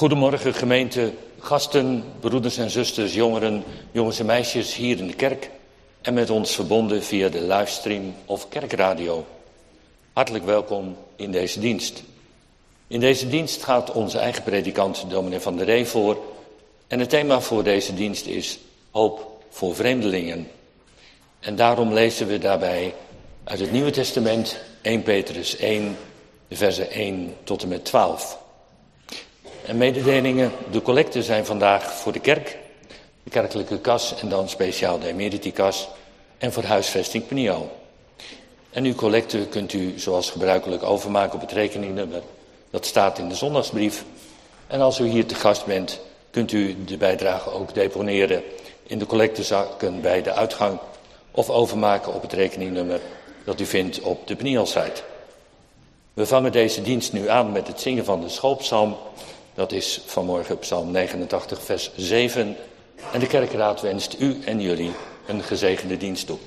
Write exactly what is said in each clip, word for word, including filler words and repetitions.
Goedemorgen gemeente, gasten, broeders en zusters, jongeren, jongens en meisjes hier in de kerk en met ons verbonden via de livestream of kerkradio. Hartelijk welkom in deze dienst. In deze dienst gaat onze eigen predikant dominee Van der Ree voor en het thema voor deze dienst is hoop voor vreemdelingen. En daarom lezen we daarbij uit het Nieuwe Testament eerste Petrus één, de versen één tot en met twaalf. En mededelingen, de collecten zijn vandaag voor de kerk, de kerkelijke kas en dan speciaal de emeritikas en voor huisvesting Peniel. En uw collecte kunt u zoals gebruikelijk overmaken op het rekeningnummer. Dat staat in de zondagsbrief. En als u hier te gast bent, kunt u de bijdrage ook deponeren in de collectezakken bij de uitgang of overmaken op het rekeningnummer dat u vindt op de Peniel-site. We vangen deze dienst nu aan met het zingen van de schoolpsalm. Dat is vanmorgen psalm negenentachtig vers zeven. En de kerkraad wenst u en jullie een gezegende dienst toe.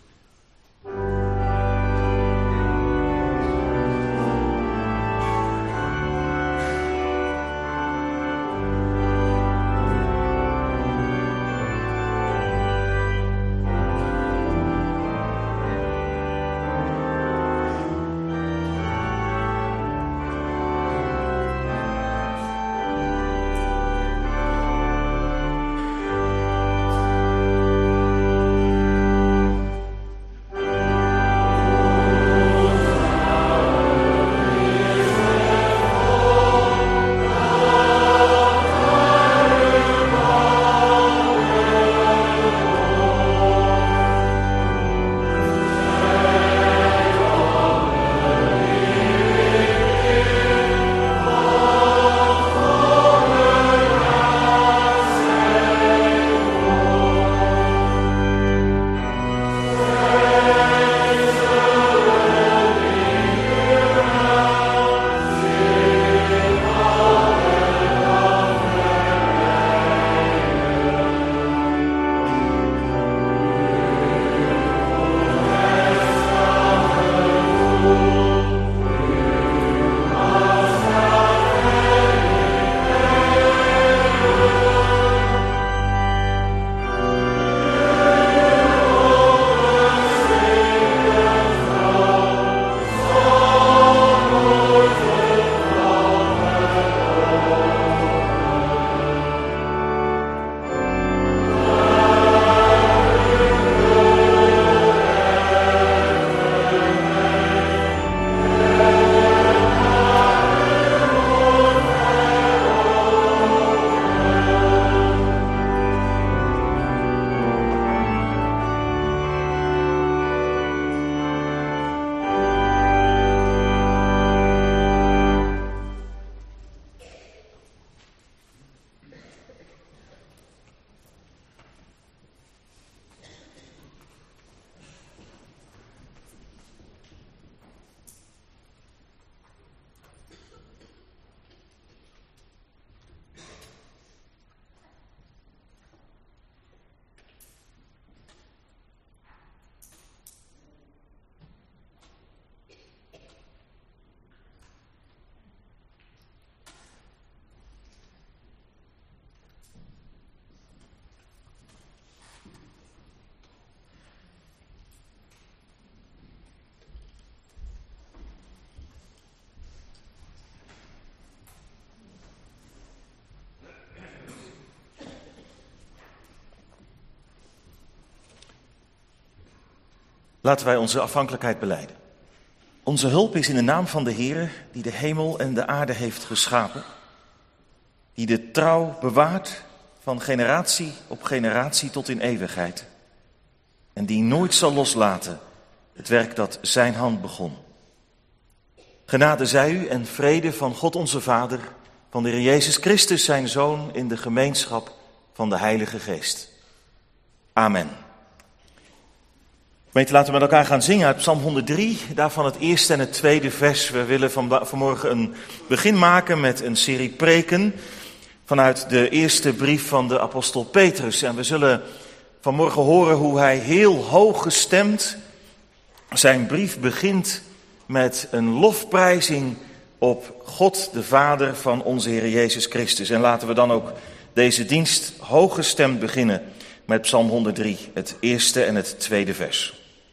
Laten wij onze afhankelijkheid belijden. Onze hulp is in de naam van de Heer, die de hemel en de aarde heeft geschapen, die de trouw bewaart van generatie op generatie tot in eeuwigheid en die nooit zal loslaten het werk dat zijn hand begon. Genade zij u en vrede van God onze Vader, van de Heer Jezus Christus zijn Zoon, in de gemeenschap van de Heilige Geest. Amen. Gemeente, laten we met elkaar gaan zingen uit Psalm honderddrie, daarvan het eerste en het tweede vers. We willen van, vanmorgen een begin maken met een serie preken vanuit de eerste brief van de apostel Petrus. En we zullen vanmorgen horen hoe hij heel hoog gestemd zijn brief begint met een lofprijzing op God de Vader van onze Heer Jezus Christus. En laten we dan ook deze dienst hooggestemd beginnen met Psalm honderddrie, het eerste en het tweede vers.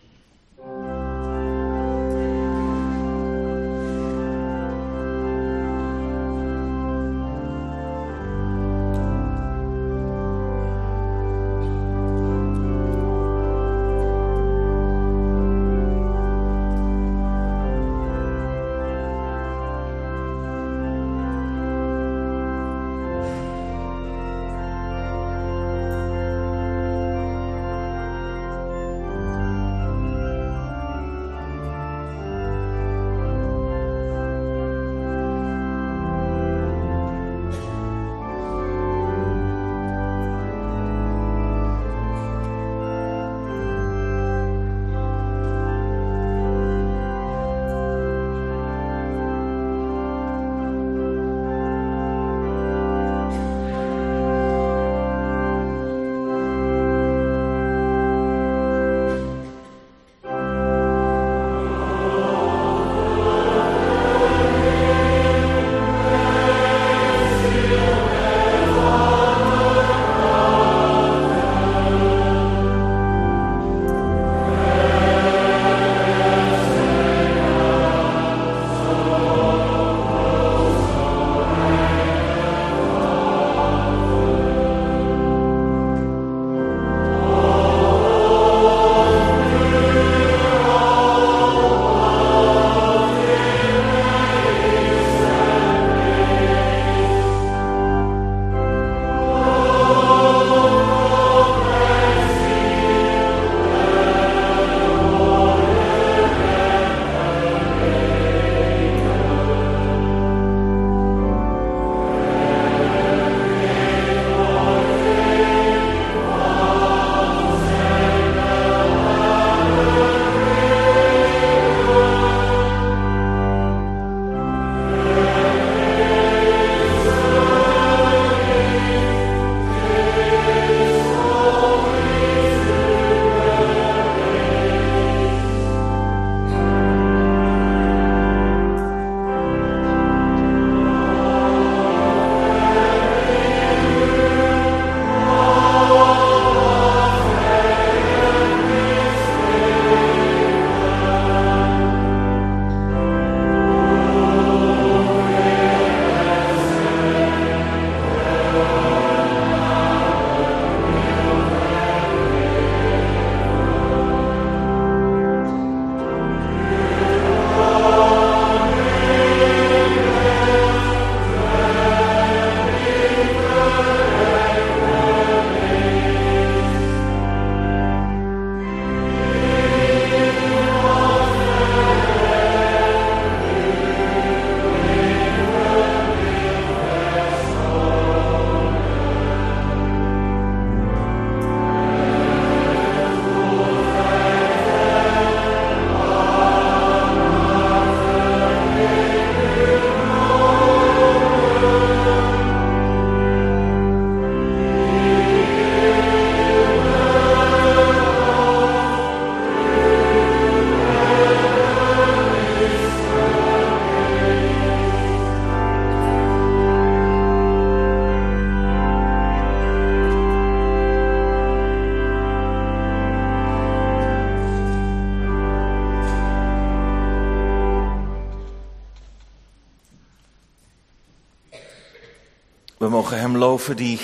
We mogen hem loven die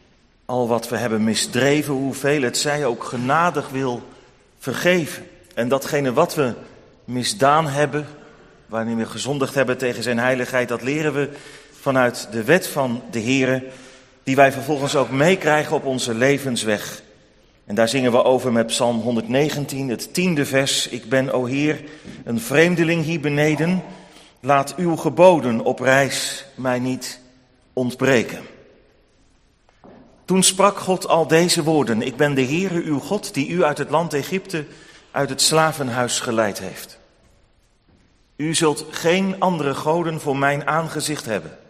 al wat we hebben misdreven, hoeveel het zij ook genadig wil vergeven. En datgene wat we misdaan hebben, waarin we gezondigd hebben tegen zijn heiligheid, dat leren we vanuit de wet van de Heere, die wij vervolgens ook meekrijgen op onze levensweg. En daar zingen we over met Psalm honderdnegentien, het tiende vers. Ik ben, o Heer, een vreemdeling hier beneden. Laat uw geboden op reis mij niet ontbreken. Toen sprak God al deze woorden. Ik ben de Heere, uw God, die u uit het land Egypte, uit het slavenhuis geleid heeft. U zult geen andere goden voor mijn aangezicht hebben.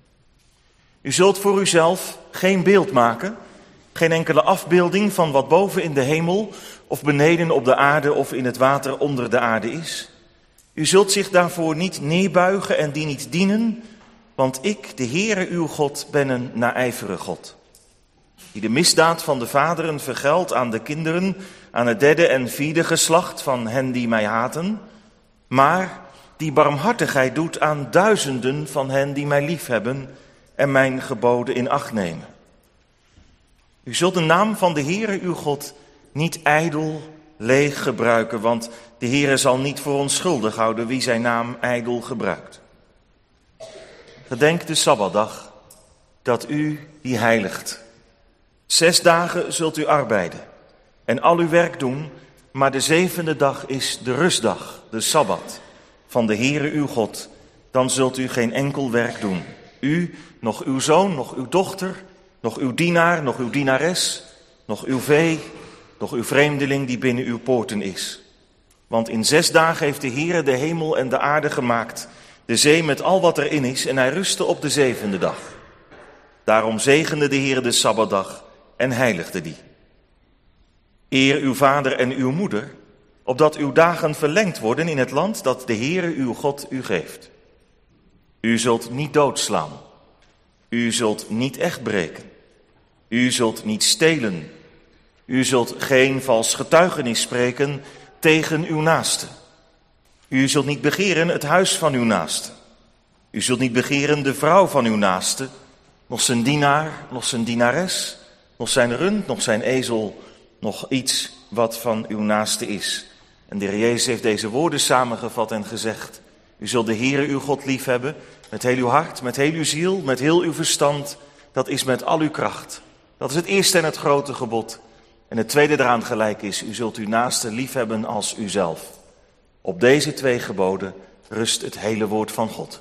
U zult voor uzelf geen beeld maken, geen enkele afbeelding van wat boven in de hemel of beneden op de aarde of in het water onder de aarde is. U zult zich daarvoor niet neerbuigen en die niet dienen, want ik, de Heere uw God, ben een naijverige God, die de misdaad van de vaderen vergeldt aan de kinderen, aan het derde en vierde geslacht van hen die mij haten, maar die barmhartigheid doet aan duizenden van hen die mij liefhebben en mijn geboden in acht nemen. U zult de naam van de Heere uw God niet ijdel leeg gebruiken, want de Heere zal niet voor onschuldig houden wie zijn naam ijdel gebruikt. Gedenk de Sabbatdag, dat u die heiligt. Zes dagen zult u arbeiden en al uw werk doen, maar de zevende dag is de rustdag, de Sabbat van de Heere uw God. Dan zult u geen enkel werk doen. U, nog uw zoon, nog uw dochter, nog uw dienaar, nog uw dienares, nog uw vee, nog uw vreemdeling die binnen uw poorten is. Want in zes dagen heeft de Heere de hemel en de aarde gemaakt, de zee met al wat erin is, en hij rustte op de zevende dag. Daarom zegende de Heere de Sabbatdag en heiligde die. Eer uw vader en uw moeder, opdat uw dagen verlengd worden in het land dat de Heere uw God u geeft. U zult niet doodslaan. U zult niet echt breken. U zult niet stelen. U zult geen vals getuigenis spreken tegen uw naaste. U zult niet begeren het huis van uw naaste. U zult niet begeren de vrouw van uw naaste, nog zijn dienaar, nog zijn dienares, nog zijn rund, nog zijn ezel, nog iets wat van uw naaste is. En de Heer Jezus heeft deze woorden samengevat en gezegd: u zult de Heere uw God liefhebben met heel uw hart, met heel uw ziel, met heel uw verstand. Dat is met al uw kracht. Dat is het eerste en het grote gebod. En het tweede eraan gelijk is: u zult uw naaste liefhebben als uzelf. Op deze twee geboden rust het hele woord van God.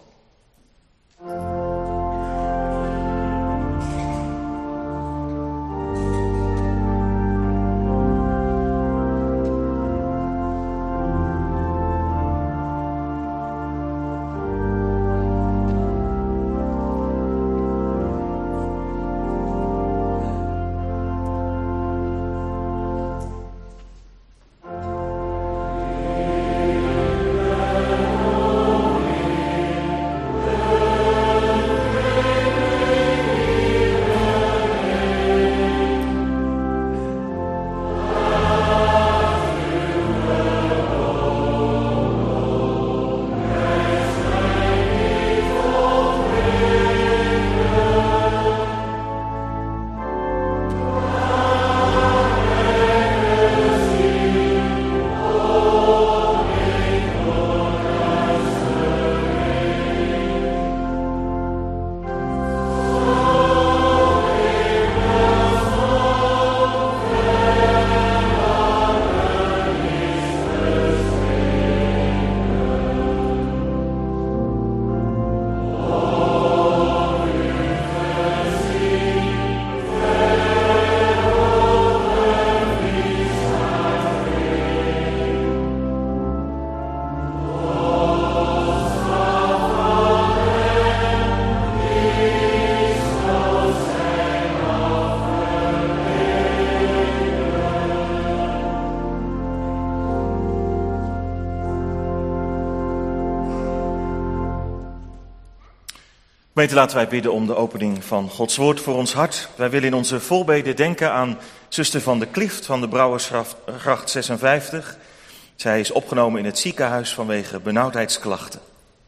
Gemeente, laten wij bidden om de opening van Gods woord voor ons hart. Wij willen in onze voorbeden denken aan zuster Van de Klift van de Brouwersgracht zesenvijftig. Zij is opgenomen in het ziekenhuis vanwege benauwdheidsklachten.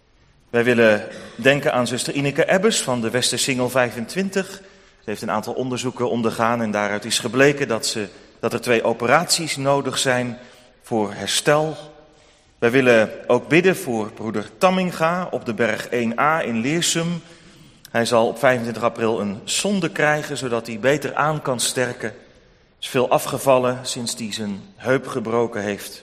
Wij willen denken aan zuster Ineke Ebbers van de Westersingel vijfentwintig. Ze heeft een aantal onderzoeken ondergaan en daaruit is gebleken dat, ze, dat er twee operaties nodig zijn voor herstel. Wij willen ook bidden voor broeder Tamminga op de berg één a in Leersum. Hij zal op vijfentwintig april een sonde krijgen, zodat hij beter aan kan sterken. Hij is veel afgevallen sinds hij zijn heup gebroken heeft.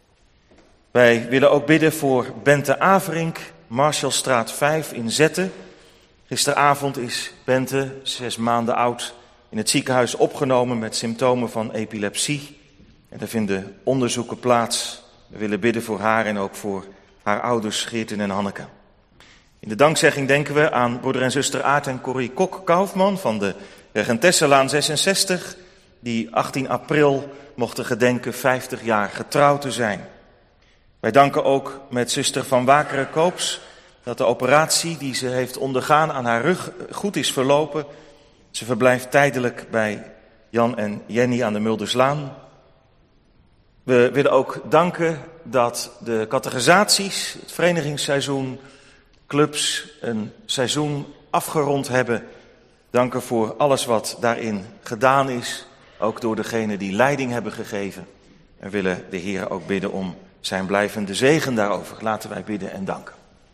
Wij willen ook bidden voor Bente Averink, Marshallstraat vijf in Zetten. Gisteravond is Bente, zes maanden oud, in het ziekenhuis opgenomen met symptomen van epilepsie. En er vinden onderzoeken plaats. We willen bidden voor haar en ook voor haar ouders Geerten en Hanneke. In de dankzegging denken we aan broeder en zuster Aart en Corrie Kok-Kaufman van de Regentessenlaan zesenzestig, die achttien april mochten gedenken vijftig jaar getrouwd te zijn. Wij danken ook met zuster Van Wakeren-Koops dat de operatie die ze heeft ondergaan aan haar rug goed is verlopen. Ze verblijft tijdelijk bij Jan en Jenny aan de Mulderslaan. We willen ook danken dat de catechisaties, het verenigingsseizoen, clubs een seizoen afgerond hebben. Danken voor alles wat daarin gedaan is, ook door degenen die leiding hebben gegeven. En willen de Heer ook bidden om zijn blijvende zegen daarover. Laten wij bidden en danken.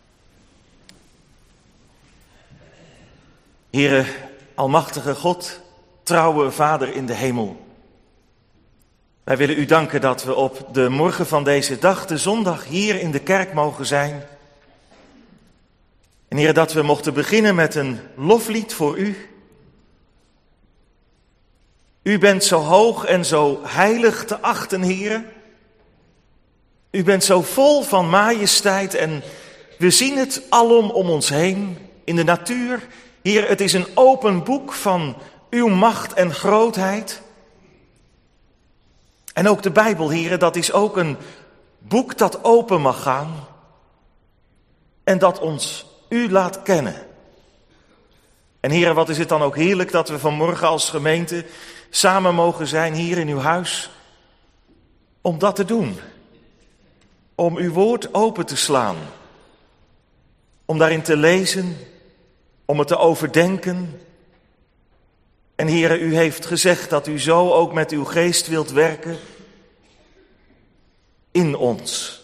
Heere, almachtige God, trouwe Vader in de hemel. Wij willen u danken dat we op de morgen van deze dag, de zondag, hier in de kerk mogen zijn. En Heere, dat we mochten beginnen met een loflied voor u. U bent zo hoog en zo heilig te achten, Heere. U bent zo vol van majesteit en we zien het alom om ons heen, in de natuur. Heer, het is een open boek van uw macht en grootheid. En ook de Bijbel, Heer, dat is ook een boek dat open mag gaan. En dat ons u laat kennen. En Heer, wat is het dan ook heerlijk dat we vanmorgen als gemeente samen mogen zijn hier in uw huis. Om dat te doen. Om uw woord open te slaan. Om daarin te lezen. Om het te overdenken. En Heere, u heeft gezegd dat u zo ook met uw geest wilt werken in ons.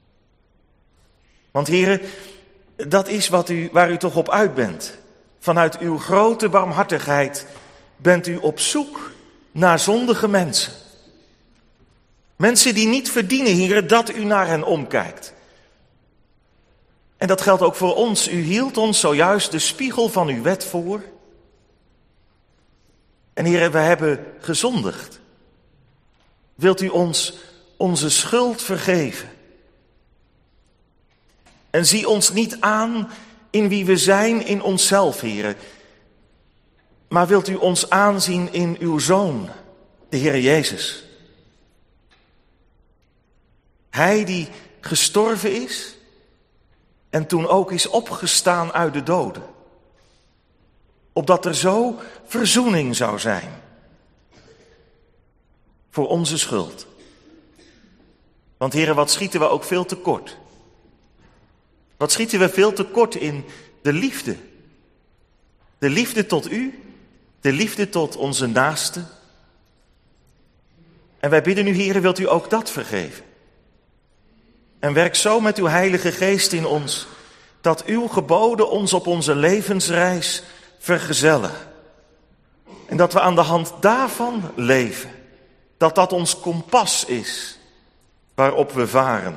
Want Heere, dat is wat u, waar u toch op uit bent. Vanuit uw grote barmhartigheid bent u op zoek naar zondige mensen. Mensen die niet verdienen, Heere, dat u naar hen omkijkt. En dat geldt ook voor ons. U hield ons zojuist de spiegel van uw wet voor. En Heere, we hebben gezondigd. Wilt u ons onze schuld vergeven? En zie ons niet aan in wie we zijn in onszelf, Heere. Maar wilt u ons aanzien in uw Zoon, de Heere Jezus. Hij die gestorven is en toen ook is opgestaan uit de doden. Opdat er zo verzoening zou zijn voor onze schuld. Want Heere, wat schieten we ook veel te kort. Wat schieten we veel te kort in de liefde. De liefde tot u, de liefde tot onze naasten. En wij bidden u, Heere, wilt u ook dat vergeven. En werk zo met uw Heilige Geest in ons, dat uw geboden ons op onze levensreis vergezellen. En dat we aan de hand daarvan leven. Dat dat ons kompas is, waarop we varen.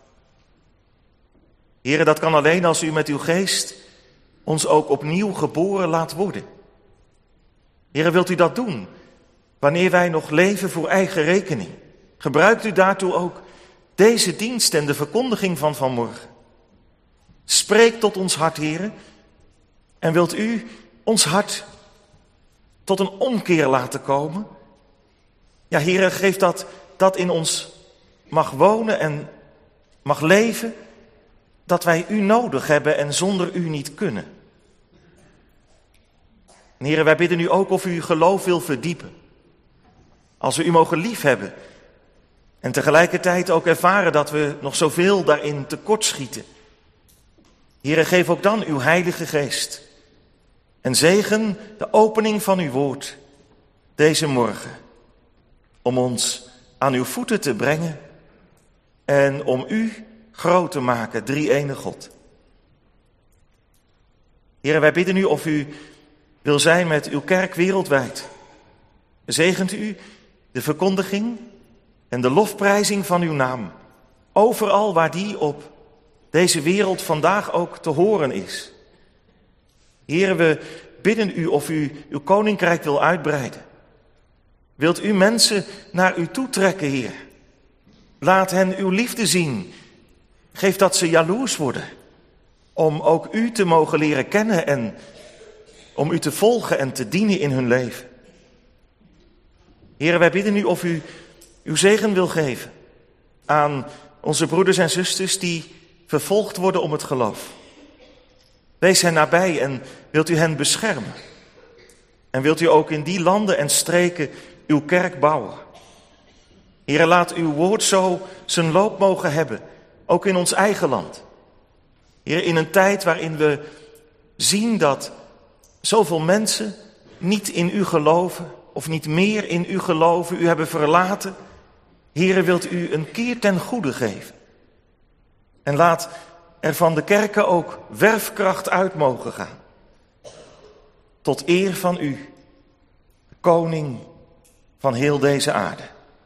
Heere, dat kan alleen als u met uw geest ons ook opnieuw geboren laat worden. Heere, wilt u dat doen, wanneer wij nog leven voor eigen rekening? Gebruikt u daartoe ook deze dienst en de verkondiging van vanmorgen. Spreek tot ons hart, Heere, en wilt u ons hart tot een omkeer laten komen? Ja, Heere, geef dat dat in ons mag wonen en mag leven, dat wij u nodig hebben en zonder u niet kunnen. En Heere, wij bidden u ook of u uw geloof wil verdiepen. Als we u mogen liefhebben en tegelijkertijd ook ervaren dat we nog zoveel daarin tekortschieten. Heere, geef ook dan uw Heilige Geest en zegen de opening van uw woord deze morgen. Om ons aan uw voeten te brengen en om u groot te maken, drie-ene God. Heere, wij bidden u of u wil zijn met uw kerk wereldwijd. Zegent u de verkondiging en de lofprijzing van uw naam. Overal waar die op deze wereld vandaag ook te horen is. Heere, we bidden u of u uw koninkrijk wil uitbreiden. Wilt u mensen naar u toe trekken, Heer? Laat hen uw liefde zien. Geef dat ze jaloers worden. Om ook u te mogen leren kennen en om u te volgen en te dienen in hun leven. Heere, wij bidden u of u uw zegen wil geven aan onze broeders en zusters die vervolgd worden om het geloof. Wees hen nabij en wilt u hen beschermen. En wilt u ook in die landen en streken uw kerk bouwen. Heere, laat uw woord zo zijn loop mogen hebben, ook in ons eigen land. Heer, in een tijd waarin we zien dat zoveel mensen niet in u geloven, of niet meer in u geloven, u hebben verlaten. Heere, wilt u een keer ten goede geven. En laat er van de kerken ook werfkracht uit mogen gaan. Tot eer van u, koning van heel deze aarde.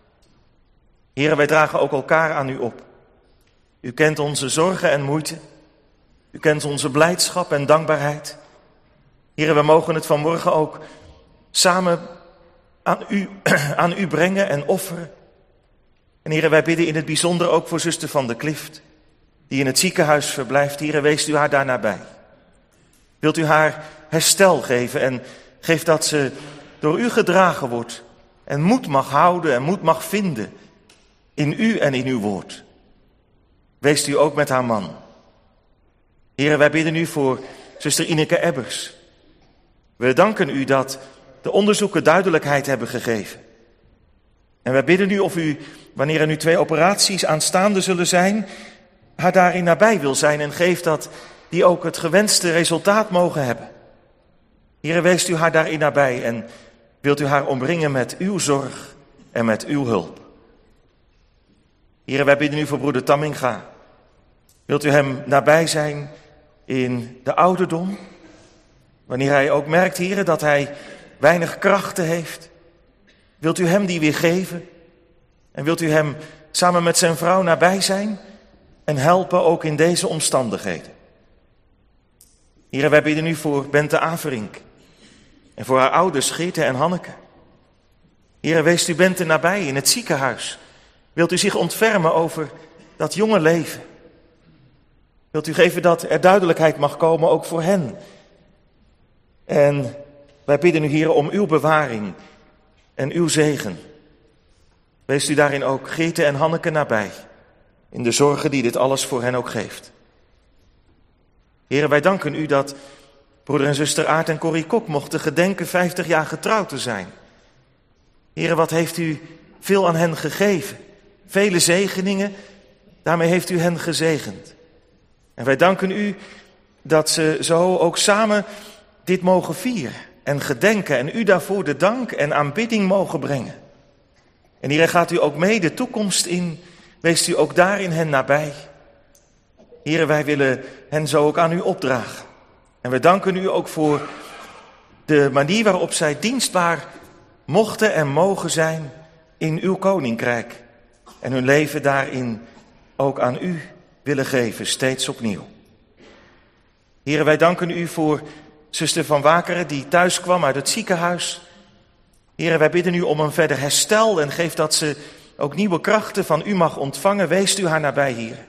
Heere, wij dragen ook elkaar aan u op. U kent onze zorgen en moeite. U kent onze blijdschap en dankbaarheid. Heere, we mogen het vanmorgen ook samen aan u, aan u brengen en offeren. En Heere, wij bidden in het bijzonder ook voor zuster Van der Klift, die in het ziekenhuis verblijft. Heere, wees u haar daar nabij. Wilt u haar herstel geven en geef dat ze door u gedragen wordt en moed mag houden en moed mag vinden in u en in uw woord. Wees u ook met haar man. Heere, wij bidden u voor zuster Ineke Ebbers. We danken u dat de onderzoeken duidelijkheid hebben gegeven. En wij bidden u of u, wanneer er nu twee operaties aanstaande zullen zijn, haar daarin nabij wil zijn en geeft dat die ook het gewenste resultaat mogen hebben. Heere, wees u haar daarin nabij en wilt u haar omringen met uw zorg en met uw hulp. Heere, wij bidden u voor broeder Tamminga. Wilt u hem nabij zijn in de ouderdom, wanneer hij ook merkt, Heere, dat hij weinig krachten heeft. Wilt u hem die weer geven en wilt u hem samen met zijn vrouw nabij zijn en helpen ook in deze omstandigheden. Heere, wij bidden u voor Bente Averink en voor haar ouders Geerte en Hanneke. Heere, wees u Bente nabij in het ziekenhuis. Wilt u zich ontfermen over dat jonge leven? Wilt u geven dat er duidelijkheid mag komen ook voor hen? En wij bidden u, Heere, om uw bewaring en uw zegen. Wees u daarin ook Geerte en Hanneke nabij, in de zorgen die dit alles voor hen ook geeft. Heere, wij danken u dat broeder en zuster Aart en Corrie Kok mochten gedenken vijftig jaar getrouwd te zijn. Heere, wat heeft u veel aan hen gegeven? Vele zegeningen, daarmee heeft u hen gezegend. En wij danken u dat ze zo ook samen dit mogen vieren en gedenken en u daarvoor de dank en aanbidding mogen brengen. En Heere, gaat u ook mee de toekomst in, wees u ook daarin hen nabij. Heere, wij willen hen zo ook aan u opdragen. En we danken u ook voor de manier waarop zij dienstbaar mochten en mogen zijn in uw koninkrijk. En hun leven daarin ook aan u willen geven, steeds opnieuw. Heere, wij danken u voor zuster Van Wakeren die thuis kwam uit het ziekenhuis. Heere, wij bidden u om een verder herstel en geef dat ze ook nieuwe krachten van u mag ontvangen. Wees u haar nabij, Heere.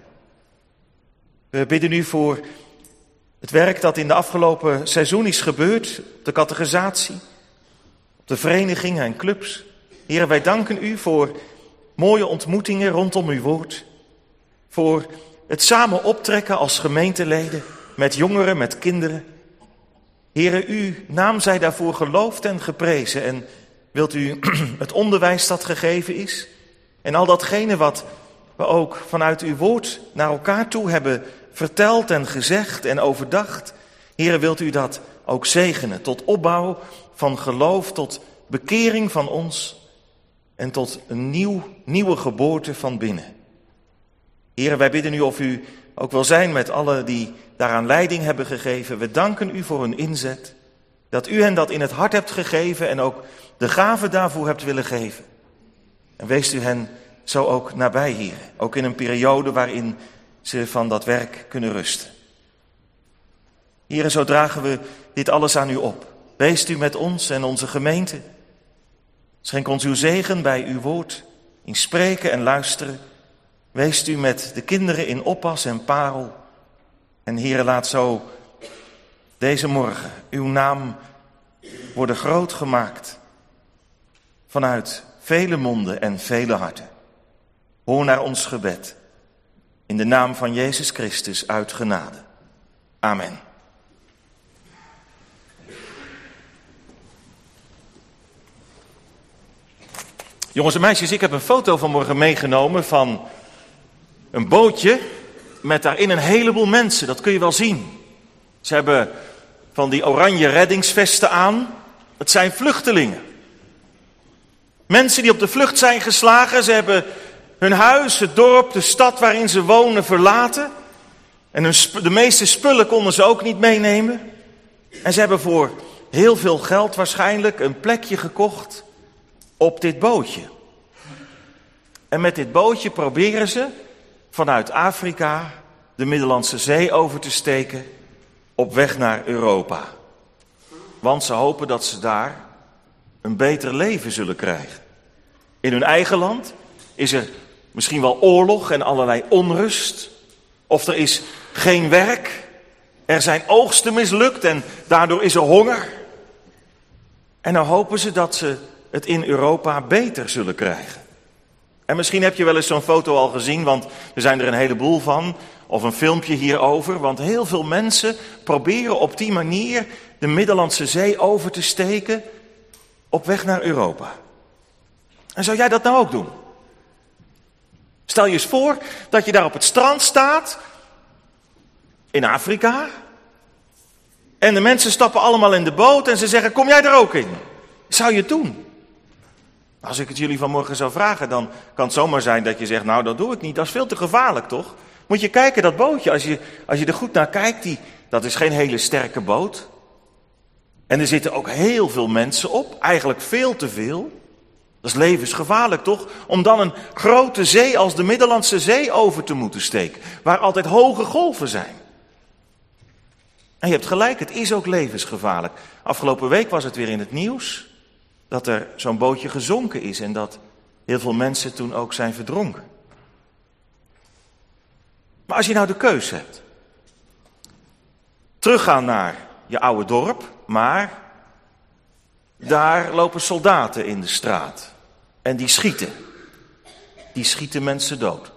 We bidden u voor het werk dat in de afgelopen seizoen is gebeurd, op de catechisatie, op de verenigingen en clubs. Heere, wij danken u voor mooie ontmoetingen rondom uw woord. Voor het samen optrekken als gemeenteleden, met jongeren, met kinderen. Heere, uw naam zij daarvoor geloofd en geprezen. En wilt u het onderwijs dat gegeven is en al datgene wat we ook vanuit uw woord naar elkaar toe hebben verteld en gezegd en overdacht. Heere, wilt u dat ook zegenen tot opbouw van geloof, tot bekering van ons en tot een nieuw, nieuwe geboorte van binnen. Heere, wij bidden u of u ook wil zijn met allen die daaraan leiding hebben gegeven. We danken u voor hun inzet, dat u hen dat in het hart hebt gegeven en ook de gave daarvoor hebt willen geven. En wees u hen zo ook nabij, Heer, ook in een periode waarin ze van dat werk kunnen rusten. Heer, zo dragen we dit alles aan u op. Wees u met ons en onze gemeente. Schenk ons uw zegen bij uw woord, in spreken en luisteren. Wees u met de kinderen in oppas en parel. En Heer, laat zo deze morgen uw naam worden groot gemaakt vanuit vele monden en vele harten. Hoor naar ons gebed in de naam van Jezus Christus uit genade. Amen. Jongens en meisjes, ik heb een foto vanmorgen meegenomen van een bootje met daarin een heleboel mensen. Dat kun je wel zien. Ze hebben van die oranje reddingsvesten aan. Het zijn vluchtelingen. Mensen die op de vlucht zijn geslagen. Ze hebben hun huis, het dorp, de stad waarin ze wonen verlaten. En hun sp- de meeste spullen konden ze ook niet meenemen. En ze hebben voor heel veel geld waarschijnlijk een plekje gekocht op dit bootje. En met dit bootje proberen ze vanuit Afrika de Middellandse Zee over te steken op weg naar Europa. Want ze hopen dat ze daar een beter leven zullen krijgen. In hun eigen land is er misschien wel oorlog en allerlei onrust. Of er is geen werk. Er zijn oogsten mislukt en daardoor is er honger. En dan hopen ze dat ze het in Europa beter zullen krijgen. En misschien heb je wel eens zo'n foto al gezien, want er zijn er een heleboel van. Of een filmpje hierover, want heel veel mensen proberen op die manier de Middellandse Zee over te steken op weg naar Europa. En zou jij dat nou ook doen? Stel je eens voor dat je daar op het strand staat, in Afrika. En de mensen stappen allemaal in de boot en ze zeggen, kom jij er ook in? Zou je het doen? Als ik het jullie vanmorgen zou vragen, dan kan het zomaar zijn dat je zegt, nou dat doe ik niet, dat is veel te gevaarlijk toch? Moet je kijken, dat bootje, als je, als je er goed naar kijkt, die, dat is geen hele sterke boot. En er zitten ook heel veel mensen op, eigenlijk veel te veel. Dat is levensgevaarlijk toch? Om dan een grote zee als de Middellandse Zee over te moeten steken, waar altijd hoge golven zijn. En je hebt gelijk, het is ook levensgevaarlijk. Afgelopen week was het weer in het nieuws dat er zo'n bootje gezonken is en dat heel veel mensen toen ook zijn verdronken. Maar als je nou de keus hebt, teruggaan naar je oude dorp, maar daar lopen soldaten in de straat en die schieten. Die schieten mensen dood.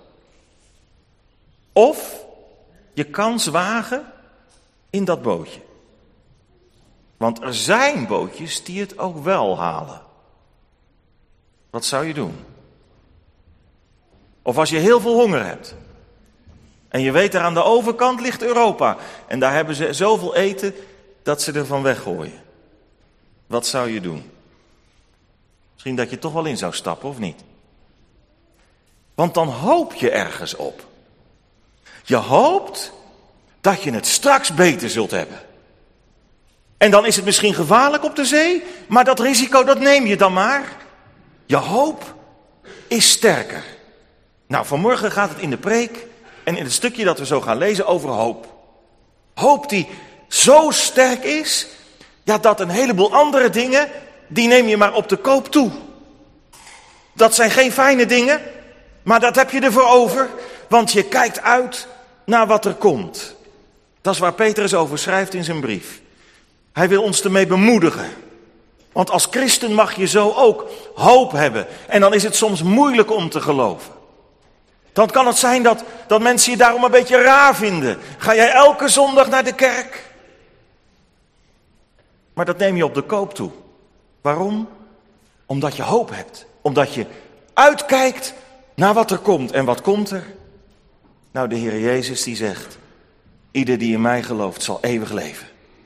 Of je kans wagen in dat bootje. Want er zijn bootjes die het ook wel halen. Wat zou je doen? Of als je heel veel honger hebt. En je weet, daar aan de overkant ligt Europa. En daar hebben ze zoveel eten dat ze ervan weggooien. Wat zou je doen? Misschien dat je toch wel in zou stappen, of niet? Want dan hoop je ergens op. Je hoopt dat je het straks beter zult hebben. En dan is het misschien gevaarlijk op de zee, maar dat risico dat neem je dan maar. Je hoop is sterker. Nou, vanmorgen gaat het in de preek en in het stukje dat we zo gaan lezen over hoop. Hoop die zo sterk is, ja, dat een heleboel andere dingen, die neem je maar op de koop toe. Dat zijn geen fijne dingen, maar dat heb je ervoor over, want je kijkt uit naar wat er komt. Dat is waar Petrus over schrijft in zijn brief. Hij wil ons ermee bemoedigen. Want als christen mag je zo ook hoop hebben. En dan is het soms moeilijk om te geloven. Dan kan het zijn dat, dat mensen je daarom een beetje raar vinden. Ga jij elke zondag naar de kerk? Maar dat neem je op de koop toe. Waarom? Omdat je hoop hebt. Omdat je uitkijkt naar wat er komt. En wat komt er? Nou, de Heer Jezus die zegt, ieder die in mij gelooft zal eeuwig leven.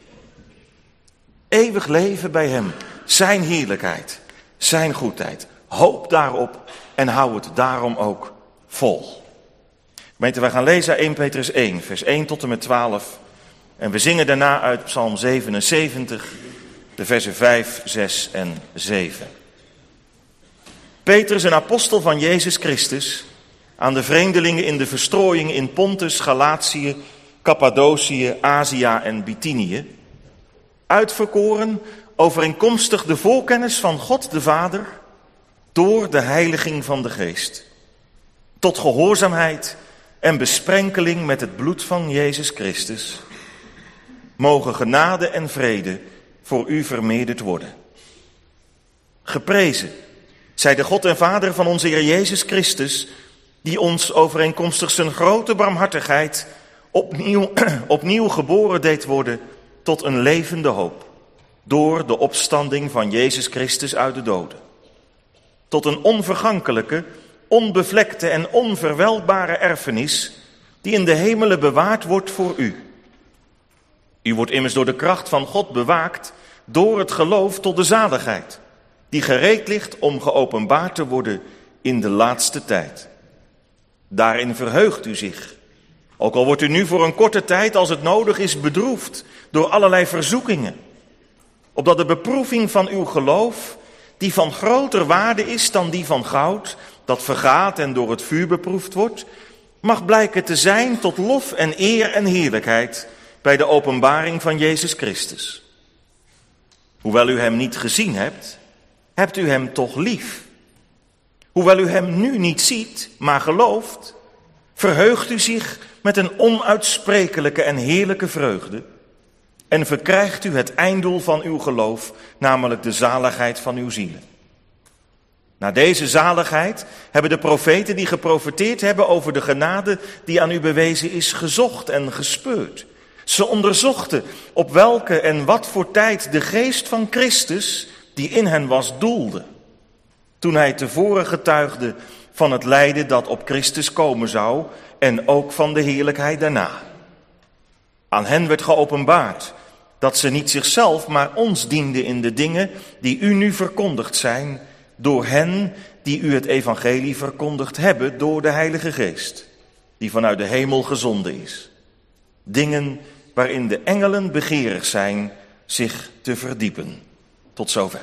Eeuwig leven bij hem. Zijn heerlijkheid. Zijn goedheid. Hoop daarop en hou het daarom ook vol. Gemeente, wij gaan lezen uit Eerste Petrus één, vers één tot en met twaalf. En we zingen daarna uit Psalm zevenenzeventig, de versen vijf, zes en zeven. Petrus, een apostel van Jezus Christus, aan de vreemdelingen in de verstrooiing in Pontus, Galatië, Cappadocië, Azië en Bithynië, uitverkoren overeenkomstig de voorkennis van God de Vader, door de heiliging van de Geest, tot gehoorzaamheid en besprenkeling met het bloed van Jezus Christus, mogen genade en vrede voor u vermeerderd worden. Geprezen zij de God en Vader van onze Heer Jezus Christus, die ons overeenkomstig zijn grote barmhartigheid opnieuw, opnieuw geboren deed worden tot een levende hoop, door de opstanding van Jezus Christus uit de doden. Tot een onvergankelijke, onbevlekte en onverwelkbare erfenis die in de hemelen bewaard wordt voor u. U wordt immers door de kracht van God bewaakt door het geloof tot de zaligheid, die gereed ligt om geopenbaard te worden in de laatste tijd. Daarin verheugt u zich, ook al wordt u nu voor een korte tijd, als het nodig is, bedroefd door allerlei verzoekingen, opdat de beproeving van uw geloof, die van groter waarde is dan die van goud, dat vergaat en door het vuur beproefd wordt, mag blijken te zijn tot lof en eer en heerlijkheid bij de openbaring van Jezus Christus. Hoewel u hem niet gezien hebt, hebt u hem toch lief. Hoewel u hem nu niet ziet, maar gelooft, verheugt u zich met een onuitsprekelijke en heerlijke vreugde en verkrijgt u het einddoel van uw geloof, namelijk de zaligheid van uw zielen. Naar deze zaligheid hebben de profeten die geprofeteerd hebben over de genade die aan u bewezen is, gezocht en gespeurd. Ze onderzochten op welke en wat voor tijd de geest van Christus, die in hen was, doelde, toen hij tevoren getuigde van het lijden dat op Christus komen zou en ook van de heerlijkheid daarna. Aan hen werd geopenbaard dat ze niet zichzelf, maar ons dienden in de dingen die u nu verkondigd zijn, door hen die u het evangelie verkondigd hebben door de Heilige Geest, die vanuit de hemel gezonden is. Dingen waarin de engelen begeerig zijn zich te verdiepen. Tot zover.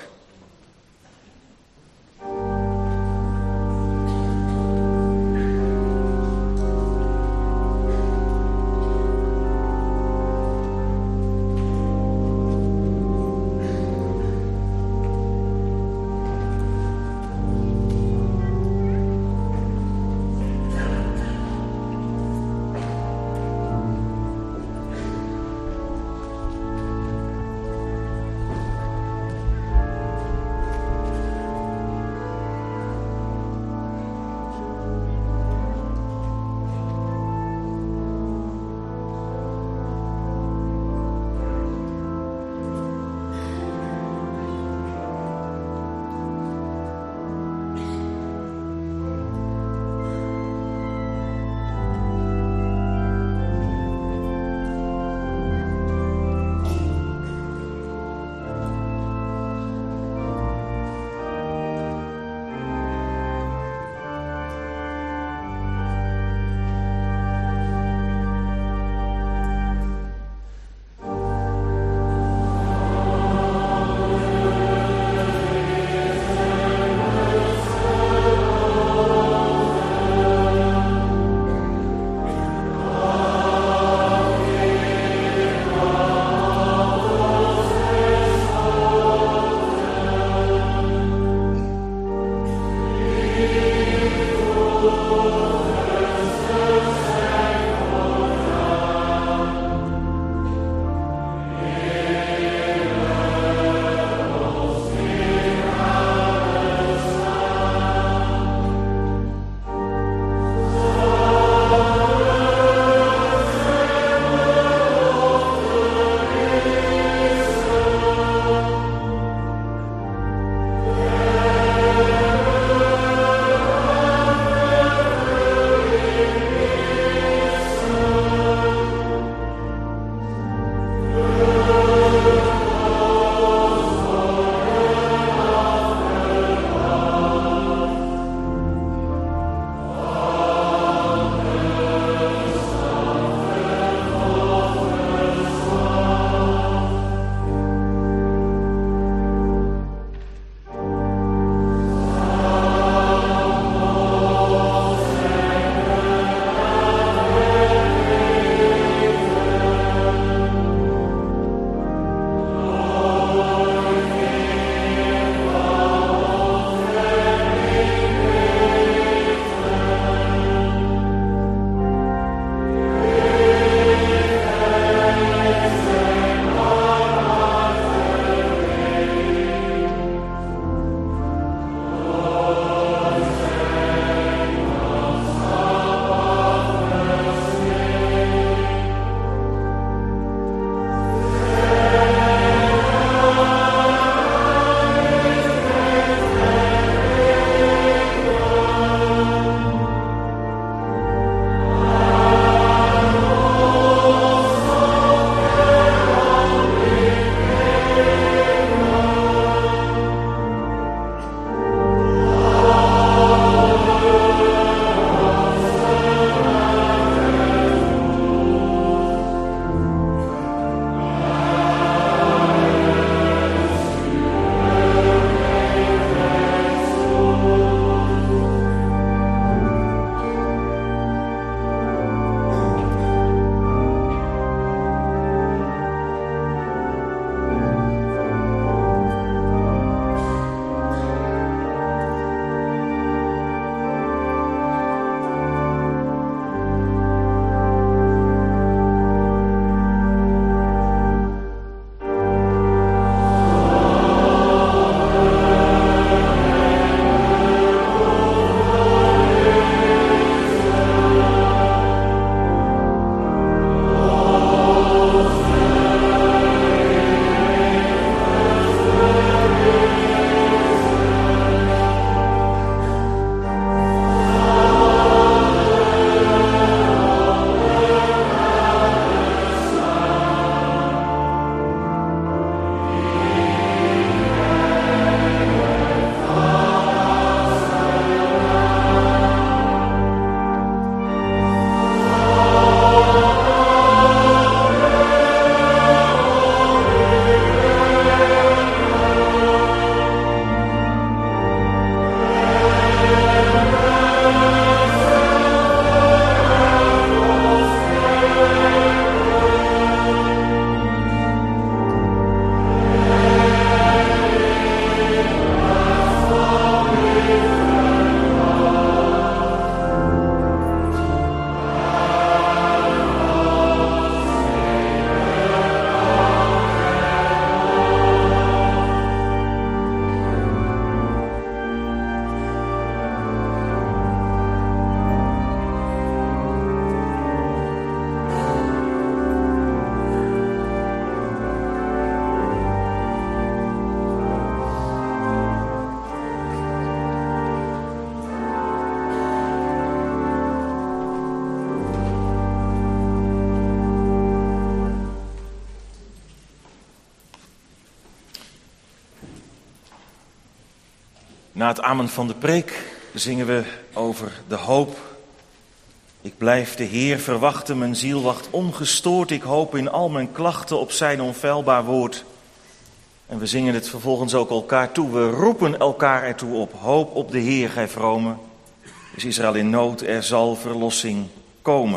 Na het amen van de preek zingen we over de hoop. Ik blijf de Heer verwachten, mijn ziel wacht ongestoord. Ik hoop in al mijn klachten op zijn onfeilbaar woord. En we zingen het vervolgens ook elkaar toe. We roepen elkaar ertoe op. Hoop op de Heer, gij vromen. Is Israël in nood, er zal verlossing komen.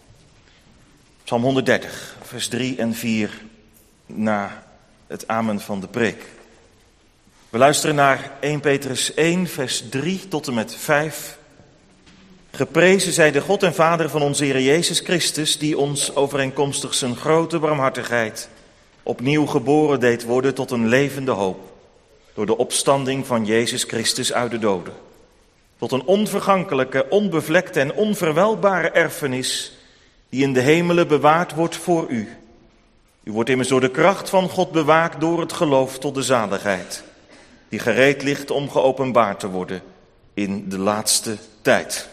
Psalm honderddertig, vers drie en vier na het amen van de preek. We luisteren naar eerste Petrus één, vers drie tot en met vijf. Geprezen zij de God en Vader van onze Heer Jezus Christus, die ons overeenkomstig zijn grote barmhartigheid opnieuw geboren deed worden tot een levende hoop, door de opstanding van Jezus Christus uit de doden. Tot een onvergankelijke, onbevlekte en onverwelbare erfenis, die in de hemelen bewaard wordt voor u. U wordt immers door de kracht van God bewaakt door het geloof tot de zaligheid, die gereed ligt om geopenbaard te worden in de laatste tijd.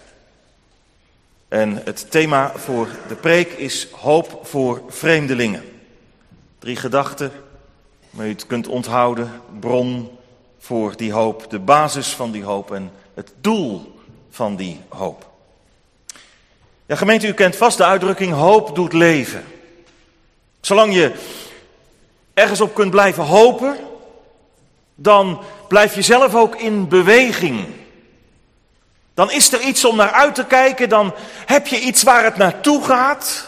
En het thema voor de preek is hoop voor vreemdelingen. Drie gedachten, maar u het kunt onthouden, bron voor die hoop, de basis van die hoop en het doel van die hoop. Ja, gemeente, u kent vast de uitdrukking hoop doet leven. Zolang je ergens op kunt blijven hopen, dan blijf je zelf ook in beweging. Dan is er iets om naar uit te kijken, dan heb je iets waar het naartoe gaat.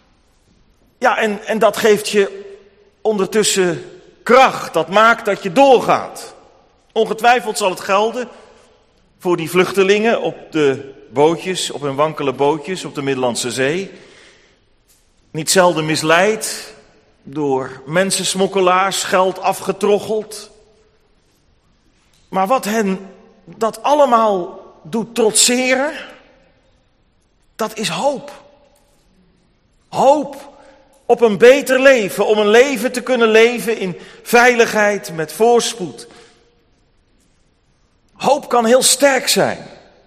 Ja, en, en dat geeft je ondertussen kracht, dat maakt dat je doorgaat. Ongetwijfeld zal het gelden voor die vluchtelingen op de bootjes, op hun wankele bootjes op de Middellandse Zee. Niet zelden misleid, door mensensmokkelaars, geld afgetroggeld. Maar wat hen dat allemaal doet trotseren, dat is hoop. Hoop op een beter leven, om een leven te kunnen leven in veiligheid, met voorspoed. Hoop kan heel sterk zijn.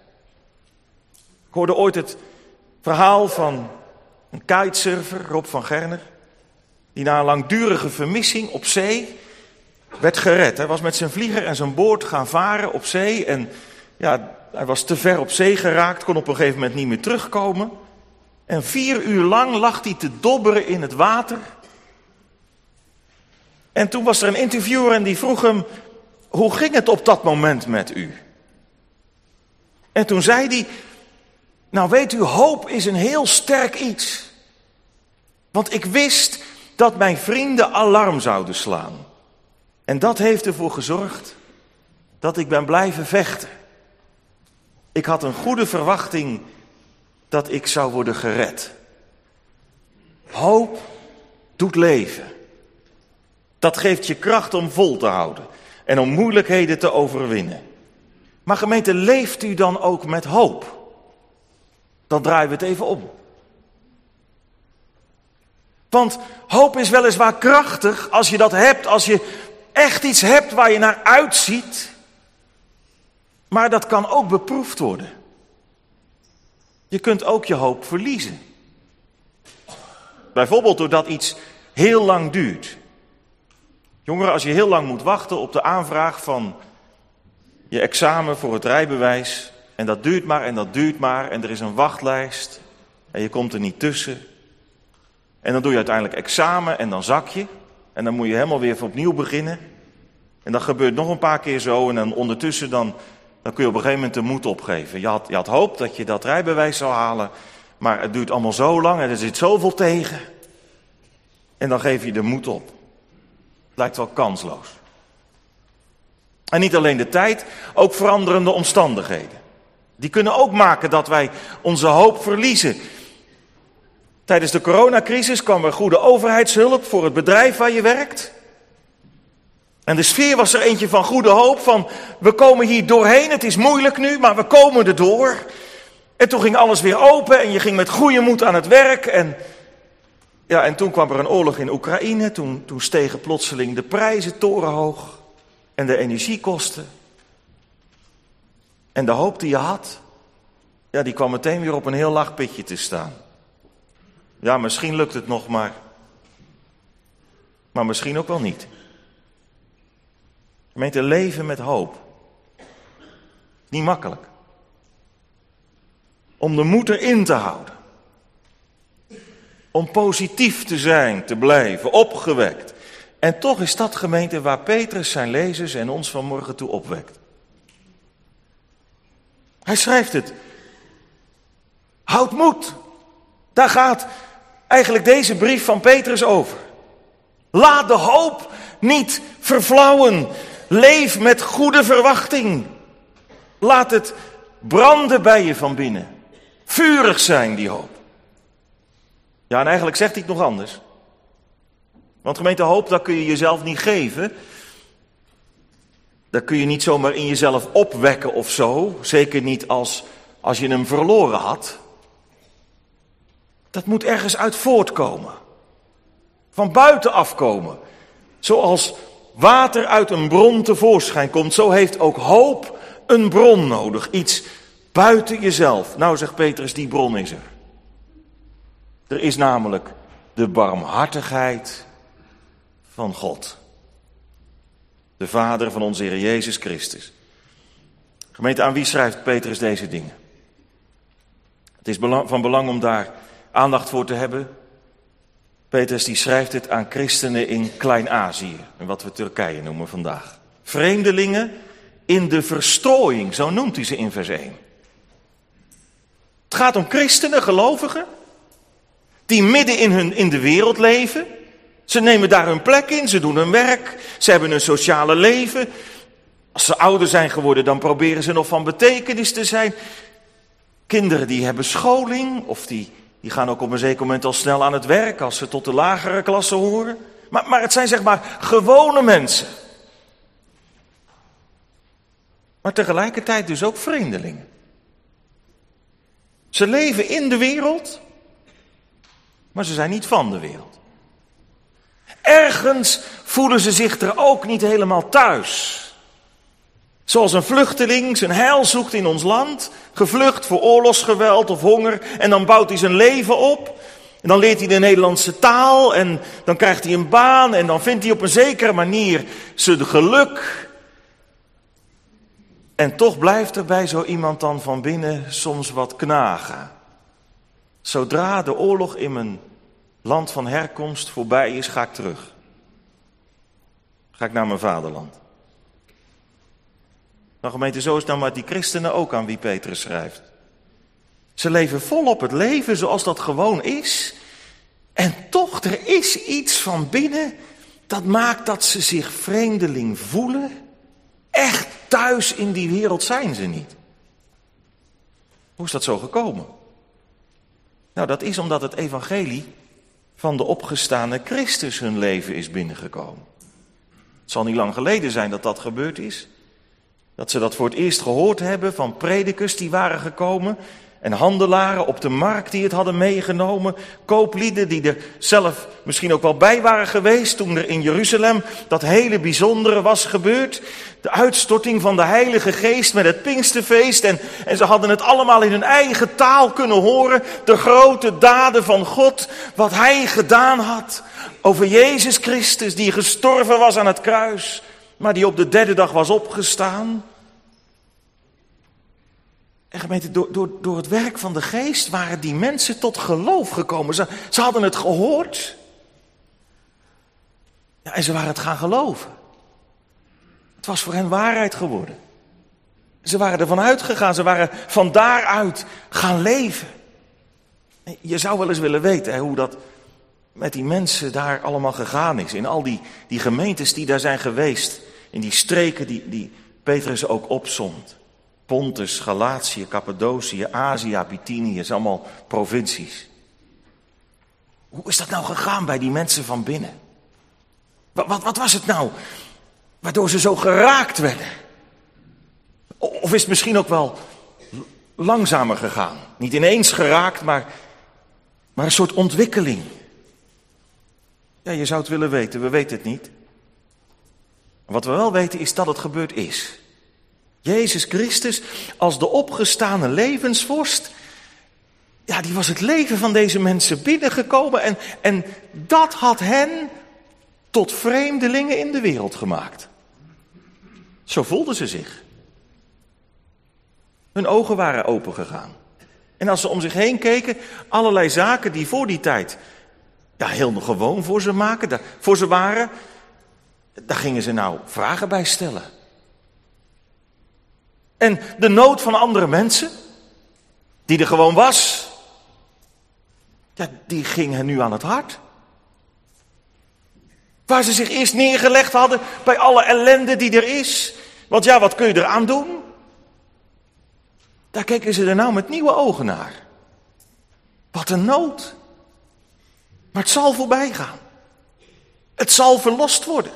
Ik hoorde ooit het verhaal van een kitesurfer, Rob van Gerner, die na een langdurige vermissing op zee werd gered. Hij was met zijn vlieger en zijn boot gaan varen op zee en ja, hij was te ver op zee geraakt, kon op een gegeven moment niet meer terugkomen. En vier uur lang lag hij te dobberen in het water. En toen was er een interviewer en die vroeg hem, hoe ging het op dat moment met u? En toen zei hij, nou weet u, hoop is een heel sterk iets. Want ik wist dat mijn vrienden alarm zouden slaan. En dat heeft ervoor gezorgd dat ik ben blijven vechten. Ik had een goede verwachting dat ik zou worden gered. Hoop doet leven. Dat geeft je kracht om vol te houden en om moeilijkheden te overwinnen. Maar gemeente, leeft u dan ook met hoop? Dan draaien we het even om. Want hoop is weliswaar krachtig als je dat hebt, als je echt iets hebt waar je naar uitziet. Maar dat kan ook beproefd worden. Je kunt ook je hoop verliezen. Bijvoorbeeld doordat iets heel lang duurt. Jongeren, als je heel lang moet wachten op de aanvraag van je examen voor het rijbewijs. En dat duurt maar en dat duurt maar en er is een wachtlijst. En je komt er niet tussen. En dan doe je uiteindelijk examen en dan zak je. En dan moet je helemaal weer opnieuw beginnen. En dat gebeurt nog een paar keer zo. En dan ondertussen dan, dan kun je op een gegeven moment de moed opgeven. Je had, je had hoop dat je dat rijbewijs zou halen. Maar het duurt allemaal zo lang en er zit zoveel tegen. En dan geef je de moed op. Het lijkt wel kansloos. En niet alleen de tijd, ook veranderende omstandigheden. Die kunnen ook maken dat wij onze hoop verliezen. Tijdens de coronacrisis kwam er goede overheidshulp voor het bedrijf waar je werkt. En de sfeer was er eentje van goede hoop, van we komen hier doorheen, het is moeilijk nu, maar we komen erdoor. En toen ging alles weer open en je ging met goede moed aan het werk. En, ja, en toen kwam er een oorlog in Oekraïne, toen, toen stegen plotseling de prijzen torenhoog en de energiekosten. En de hoop die je had, ja, die kwam meteen weer op een heel laag pitje te staan. Ja, misschien lukt het nog maar. Maar misschien ook wel niet. Gemeente, leven met hoop. Niet makkelijk. Om de moed erin te houden. Om positief te zijn, te blijven, opgewekt. En toch is dat, gemeente, waar Petrus zijn lezers en ons vanmorgen toe opwekt. Hij schrijft het. Houd moed. Daar gaat eigenlijk deze brief van Petrus over. Laat de hoop niet verflauwen. Leef met goede verwachting. Laat het branden bij je van binnen. Vurig zijn, die hoop. Ja, en eigenlijk zegt hij het nog anders. Want gemeente, hoop, dat kun je jezelf niet geven. Dat kun je niet zomaar in jezelf opwekken of zo. Zeker niet als, als je hem verloren had. Dat moet ergens uit voortkomen. Van buiten afkomen. Zoals water uit een bron tevoorschijn komt, zo heeft ook hoop een bron nodig. Iets buiten jezelf. Nou, zegt Petrus, die bron is er. Er is namelijk de barmhartigheid van God. De Vader van onze Heer Jezus Christus. Gemeente, aan wie schrijft Petrus deze dingen? Het is van belang om daar aandacht voor te hebben. Petrus die schrijft het aan christenen in Klein-Azië, en wat we Turkije noemen vandaag. Vreemdelingen in de verstrooiing, zo noemt hij ze in vers één. Het gaat om christenen, gelovigen, die midden in, hun, in de wereld leven. Ze nemen daar hun plek in, ze doen hun werk, ze hebben een sociale leven. Als ze ouder zijn geworden, dan proberen ze nog van betekenis te zijn. Kinderen die hebben scholing, of die, die gaan ook op een zeker moment al snel aan het werk als ze tot de lagere klasse horen. Maar, maar het zijn zeg maar gewone mensen. Maar tegelijkertijd dus ook vreemdelingen. Ze leven in de wereld, maar ze zijn niet van de wereld. Ergens voelen ze zich er ook niet helemaal thuis. Zoals een vluchteling zijn heil zoekt in ons land, gevlucht voor oorlogsgeweld of honger, en dan bouwt hij zijn leven op. En dan leert hij de Nederlandse taal en dan krijgt hij een baan en dan vindt hij op een zekere manier zijn geluk. En toch blijft er bij zo iemand dan van binnen soms wat knagen. Zodra de oorlog in mijn land van herkomst voorbij is, ga ik terug. Ga ik naar mijn vaderland. Nou gemeente, zo is nou maar die christenen ook aan wie Petrus schrijft. Ze leven volop het leven zoals dat gewoon is. En toch, er is iets van binnen dat maakt dat ze zich vreemdeling voelen. Echt thuis in die wereld zijn ze niet. Hoe is dat zo gekomen? Nou, dat is omdat het evangelie van de opgestane Christus hun leven is binnengekomen. Het zal niet lang geleden zijn dat dat gebeurd is. Dat ze dat voor het eerst gehoord hebben van predikers die waren gekomen. En handelaren op de markt die het hadden meegenomen. Kooplieden die er zelf misschien ook wel bij waren geweest toen er in Jeruzalem dat hele bijzondere was gebeurd. De uitstorting van de Heilige Geest met het Pinksterfeest. En, en ze hadden het allemaal in hun eigen taal kunnen horen. De grote daden van God, wat Hij gedaan had. Over Jezus Christus die gestorven was aan het kruis. Maar die op de derde dag was opgestaan. En gemeente, door, door, door het werk van de geest waren die mensen tot geloof gekomen. Ze, ze hadden het gehoord. Ja, en ze waren het gaan geloven. Het was voor hen waarheid geworden. Ze waren ervan uitgegaan. Ze waren van daaruit gaan leven. Je zou wel eens willen weten hè, hoe dat met die mensen daar allemaal gegaan is. In al die, die gemeentes die daar zijn geweest. In die streken die, die Petrus ook opsomt. Pontus, Galatië, Cappadocië, Azië, Bithynië, is allemaal provincies. Hoe is dat nou gegaan bij die mensen van binnen? Wat, wat, wat was het nou waardoor ze zo geraakt werden? Of is het misschien ook wel langzamer gegaan? Niet ineens geraakt, maar, maar een soort ontwikkeling. Ja, je zou het willen weten, we weten het niet. Wat we wel weten is dat het gebeurd is. Jezus Christus als de opgestane levensvorst, ja, die was het leven van deze mensen binnengekomen en, en dat had hen tot vreemdelingen in de wereld gemaakt. Zo voelden ze zich. Hun ogen waren opengegaan. En als ze om zich heen keken, allerlei zaken die voor die tijd ja, heel gewoon voor ze, maken, daar, voor ze waren, daar gingen ze nou vragen bij stellen. En de nood van andere mensen, die er gewoon was, ja, die ging hen nu aan het hart. Waar ze zich eerst neergelegd hadden bij alle ellende die er is. Want ja, wat kun je eraan doen? Daar keken ze er nou met nieuwe ogen naar. Wat een nood. Maar het zal voorbij gaan. Het zal verlost worden.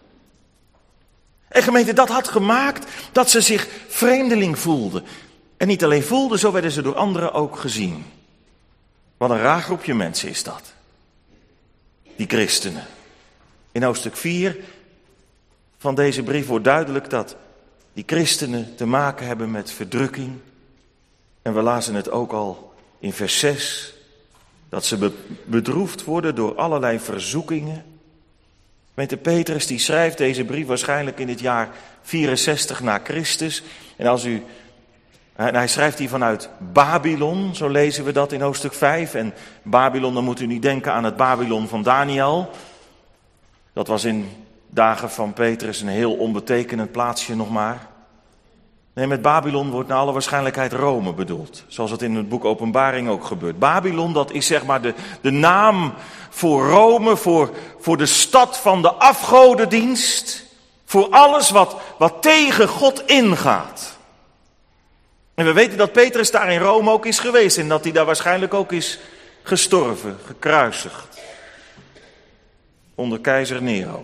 En gemeente, dat had gemaakt dat ze zich vreemdeling voelden. En niet alleen voelden, zo werden ze door anderen ook gezien. Wat een raar groepje mensen is dat. Die christenen. In hoofdstuk vier van deze brief wordt duidelijk dat die christenen te maken hebben met verdrukking. En we lazen het ook al in vers zes. Dat ze bedroefd worden door allerlei verzoekingen. Gemeente Petrus die schrijft deze brief waarschijnlijk in het jaar vierenzestig na Christus. En als u, hij schrijft hier vanuit Babylon, zo lezen we dat in hoofdstuk vijf. En Babylon, dan moet u niet denken aan het Babylon van Daniel. Dat was in dagen van Petrus een heel onbetekenend plaatsje nog maar. Nee, met Babylon wordt naar alle waarschijnlijkheid Rome bedoeld. Zoals het in het boek Openbaring ook gebeurt. Babylon, dat is zeg maar de, de naam voor Rome, voor, voor de stad van de afgodendienst. Voor alles wat, wat tegen God ingaat. En we weten dat Petrus daar in Rome ook is geweest. En dat hij daar waarschijnlijk ook is gestorven, gekruisigd. Onder keizer Nero.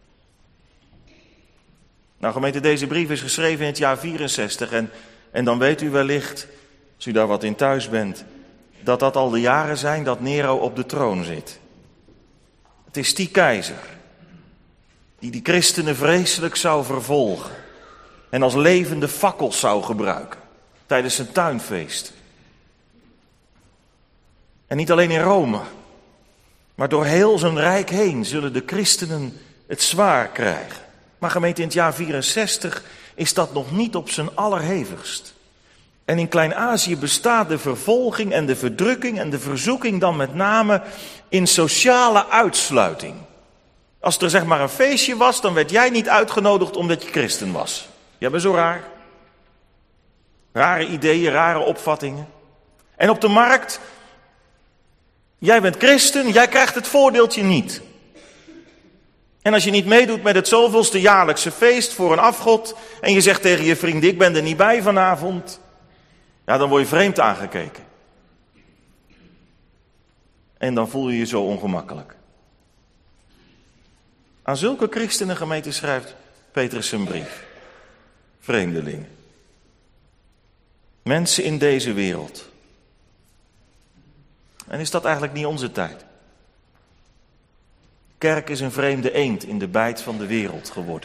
Nou gemeente, deze brief is geschreven in het jaar vierenzestig. En, en dan weet u wellicht, als u daar wat in thuis bent, dat dat al de jaren zijn dat Nero op de troon zit. Het is die keizer die die christenen vreselijk zou vervolgen. En als levende fakkels zou gebruiken tijdens zijn tuinfeest. En niet alleen in Rome, maar door heel zijn rijk heen zullen de christenen het zwaar krijgen. Maar gemeente, in het jaar vierenzestig is dat nog niet op zijn allerhevigst. En in Klein-Azië bestaat de vervolging en de verdrukking en de verzoeking dan met name in sociale uitsluiting. Als er zeg maar een feestje was, dan werd jij niet uitgenodigd omdat je christen was. Ja, bent zo raar. Rare ideeën, rare opvattingen. En op de markt, jij bent christen, jij krijgt het voordeeltje niet. En als je niet meedoet met het zoveelste jaarlijkse feest voor een afgod en je zegt tegen je vriend, ik ben er niet bij vanavond, ja, dan word je vreemd aangekeken. En dan voel je je zo ongemakkelijk. Aan zulke christenen gemeente schrijft Petrus een brief. Vreemdelingen. Mensen in deze wereld. En is dat eigenlijk niet onze tijd? Kerk is een vreemde eend in de bijt van de wereld geworden.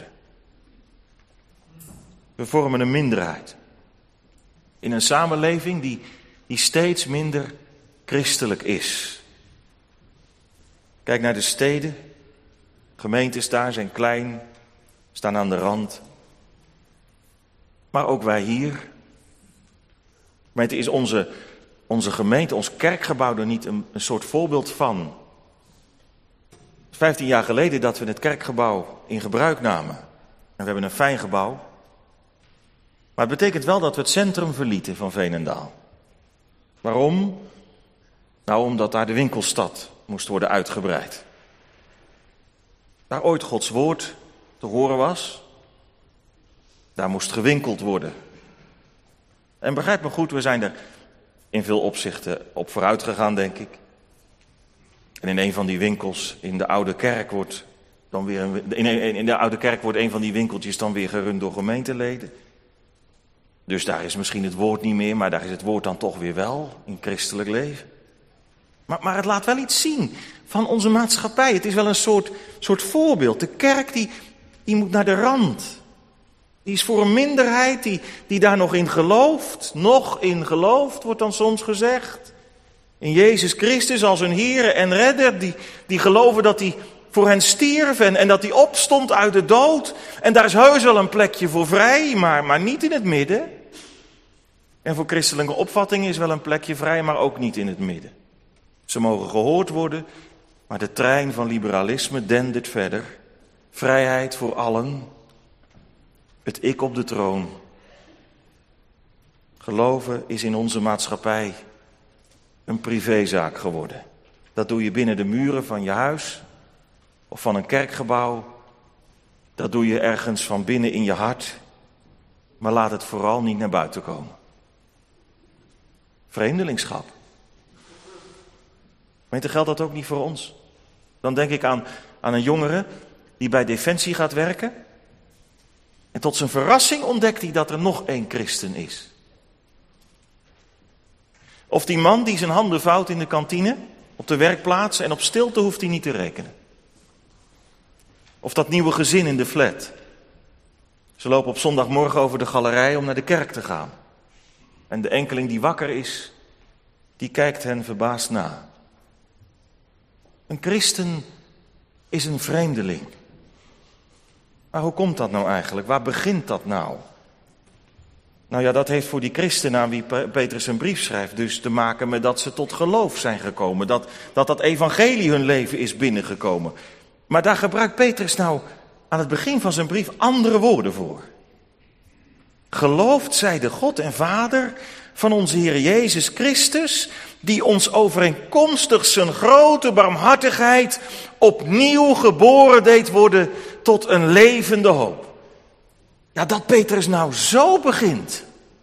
We vormen een minderheid. In een samenleving die, die steeds minder christelijk is. Kijk naar de steden. Gemeentes daar zijn klein, staan aan de rand. Maar ook wij hier. Gemeente, is onze, onze gemeente, ons kerkgebouw er niet een, een soort voorbeeld van? Vijftien jaar geleden dat we het kerkgebouw in gebruik namen. En we hebben een fijn gebouw. Maar het betekent wel dat we het centrum verlieten van Veenendaal. Waarom? Nou, omdat daar de winkelstad moest worden uitgebreid. Waar ooit Gods woord te horen was, daar moest gewinkeld worden. En begrijp me goed, we zijn er in veel opzichten op vooruit gegaan, denk ik. En in een van die winkels in de oude kerk wordt dan weer een, in, in de oude kerk wordt een van die winkeltjes dan weer gerund door gemeenteleden. Dus daar is misschien het woord niet meer, maar daar is het woord dan toch weer wel in christelijk leven. Maar, maar het laat wel iets zien van onze maatschappij. Het is wel een soort, soort voorbeeld. De kerk die, die moet naar de rand. Die is voor een minderheid die, die daar nog in gelooft. Nog in gelooft, wordt dan soms gezegd. In Jezus Christus als hun Heer en Redder. Die, die geloven dat hij voor hen stierf en, en dat hij opstond uit de dood. En daar is heus wel een plekje voor vrij, maar, maar niet in het midden. En voor christelijke opvattingen is wel een plekje vrij, maar ook niet in het midden. Ze mogen gehoord worden, maar de trein van liberalisme dendert verder. Vrijheid voor allen, het ik op de troon. Geloven is in onze maatschappij een privézaak geworden. Dat doe je binnen de muren van je huis of van een kerkgebouw. Dat doe je ergens van binnen in je hart. Maar laat het vooral niet naar buiten komen. Vreemdelingschap. Gemeente, geldt dat ook niet voor ons? Dan denk ik aan, aan een jongere die bij Defensie gaat werken. En tot zijn verrassing ontdekt hij dat er nog één christen is. Of die man die zijn handen vouwt in de kantine, op de werkplaats, en op stilte hoeft hij niet te rekenen. Of dat nieuwe gezin in de flat. Ze lopen op zondagmorgen over de galerij om naar de kerk te gaan. En de enkeling die wakker is, die kijkt hen verbaasd na. Een christen is een vreemdeling. Maar hoe komt dat nou eigenlijk? Waar begint dat nou? Nou ja, dat heeft voor die christenen aan wie Petrus een brief schrijft dus te maken met dat ze tot geloof zijn gekomen. Dat dat, dat evangelie hun leven is binnengekomen. Maar daar gebruikt Petrus nou aan het begin van zijn brief andere woorden voor. Geloofd zij de God en Vader van onze Heer Jezus Christus, die ons overeenkomstig zijn grote barmhartigheid opnieuw geboren deed worden tot een levende hoop. Ja, dat Petrus nou zo begint.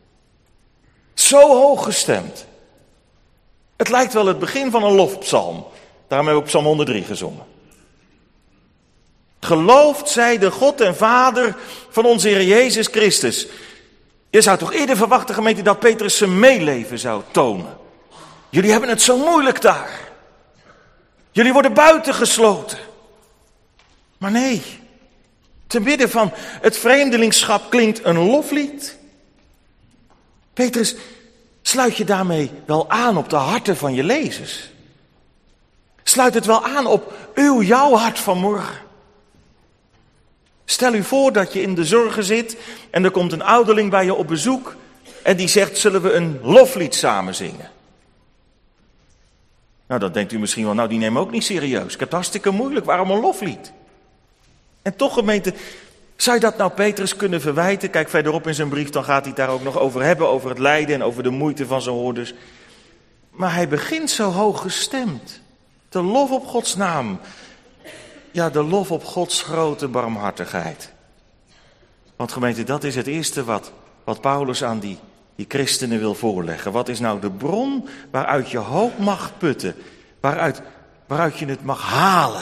Zo hoog gestemd. Het lijkt wel het begin van een lofpsalm. Daarom hebben we op Psalm honderddrie gezongen. Geloofd zij de God en Vader van onze Heer Jezus Christus. Je zou toch eerder verwachten, gemeente, dat Petrus zijn meeleven zou tonen. Jullie hebben het zo moeilijk daar. Jullie worden buitengesloten. Maar nee, te midden van het vreemdelingschap klinkt een loflied. Petrus, sluit je daarmee wel aan op de harten van je lezers? Sluit het wel aan op uw, jouw hart van morgen? Stel u voor dat je in de zorgen zit en er komt een ouderling bij je op bezoek en die zegt, zullen we een loflied samen zingen? Nou, dan denkt u misschien wel, nou die nemen ook niet serieus. Ik heb het hartstikke moeilijk, waarom een loflied? En toch, gemeente, zou je dat nou Petrus kunnen verwijten? Kijk, verderop in zijn brief, dan gaat hij het daar ook nog over hebben, over het lijden en over de moeite van zijn hoorders. Maar hij begint zo hoog gestemd. De lof op Gods naam. Ja, de lof op Gods grote barmhartigheid. Want gemeente, dat is het eerste wat, wat Paulus aan die, die christenen wil voorleggen. Wat is nou de bron waaruit je hoop mag putten? Waaruit, waaruit je het mag halen?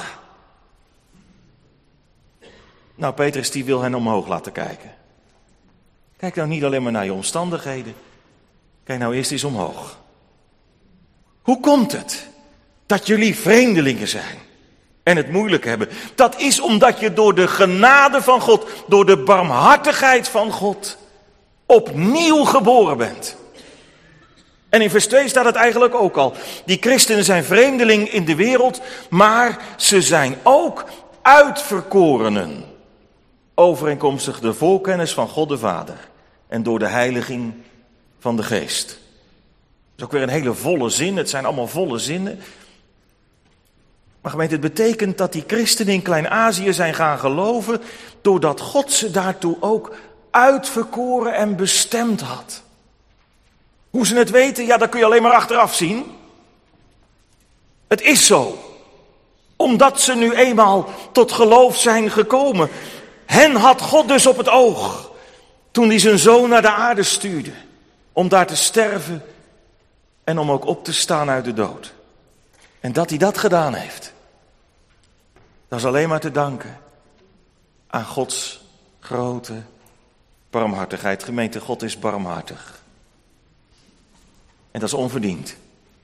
Nou, Petrus die wil hen omhoog laten kijken. Kijk nou niet alleen maar naar je omstandigheden. Kijk nou eerst eens omhoog. Hoe komt het dat jullie vreemdelingen zijn en het moeilijk hebben? Dat is omdat je door de genade van God, door de barmhartigheid van God, opnieuw geboren bent. En in vers twee staat het eigenlijk ook al. Die christenen zijn vreemdeling in de wereld, maar ze zijn ook uitverkorenen. Overeenkomstig de voorkennis van God de Vader en door de heiliging van de Geest. Dat is ook weer een hele volle zin, het zijn allemaal volle zinnen. Maar gemeente, het betekent dat die christenen in Klein-Azië zijn gaan geloven, doordat God ze daartoe ook uitverkoren en bestemd had. Hoe ze het weten, ja, dat kun je alleen maar achteraf zien. Het is zo. Omdat ze nu eenmaal tot geloof zijn gekomen. Hen had God dus op het oog toen hij zijn zoon naar de aarde stuurde. Om daar te sterven en om ook op te staan uit de dood. En dat hij dat gedaan heeft, dat is alleen maar te danken aan Gods grote barmhartigheid. Gemeente, God is barmhartig. En dat is onverdiend.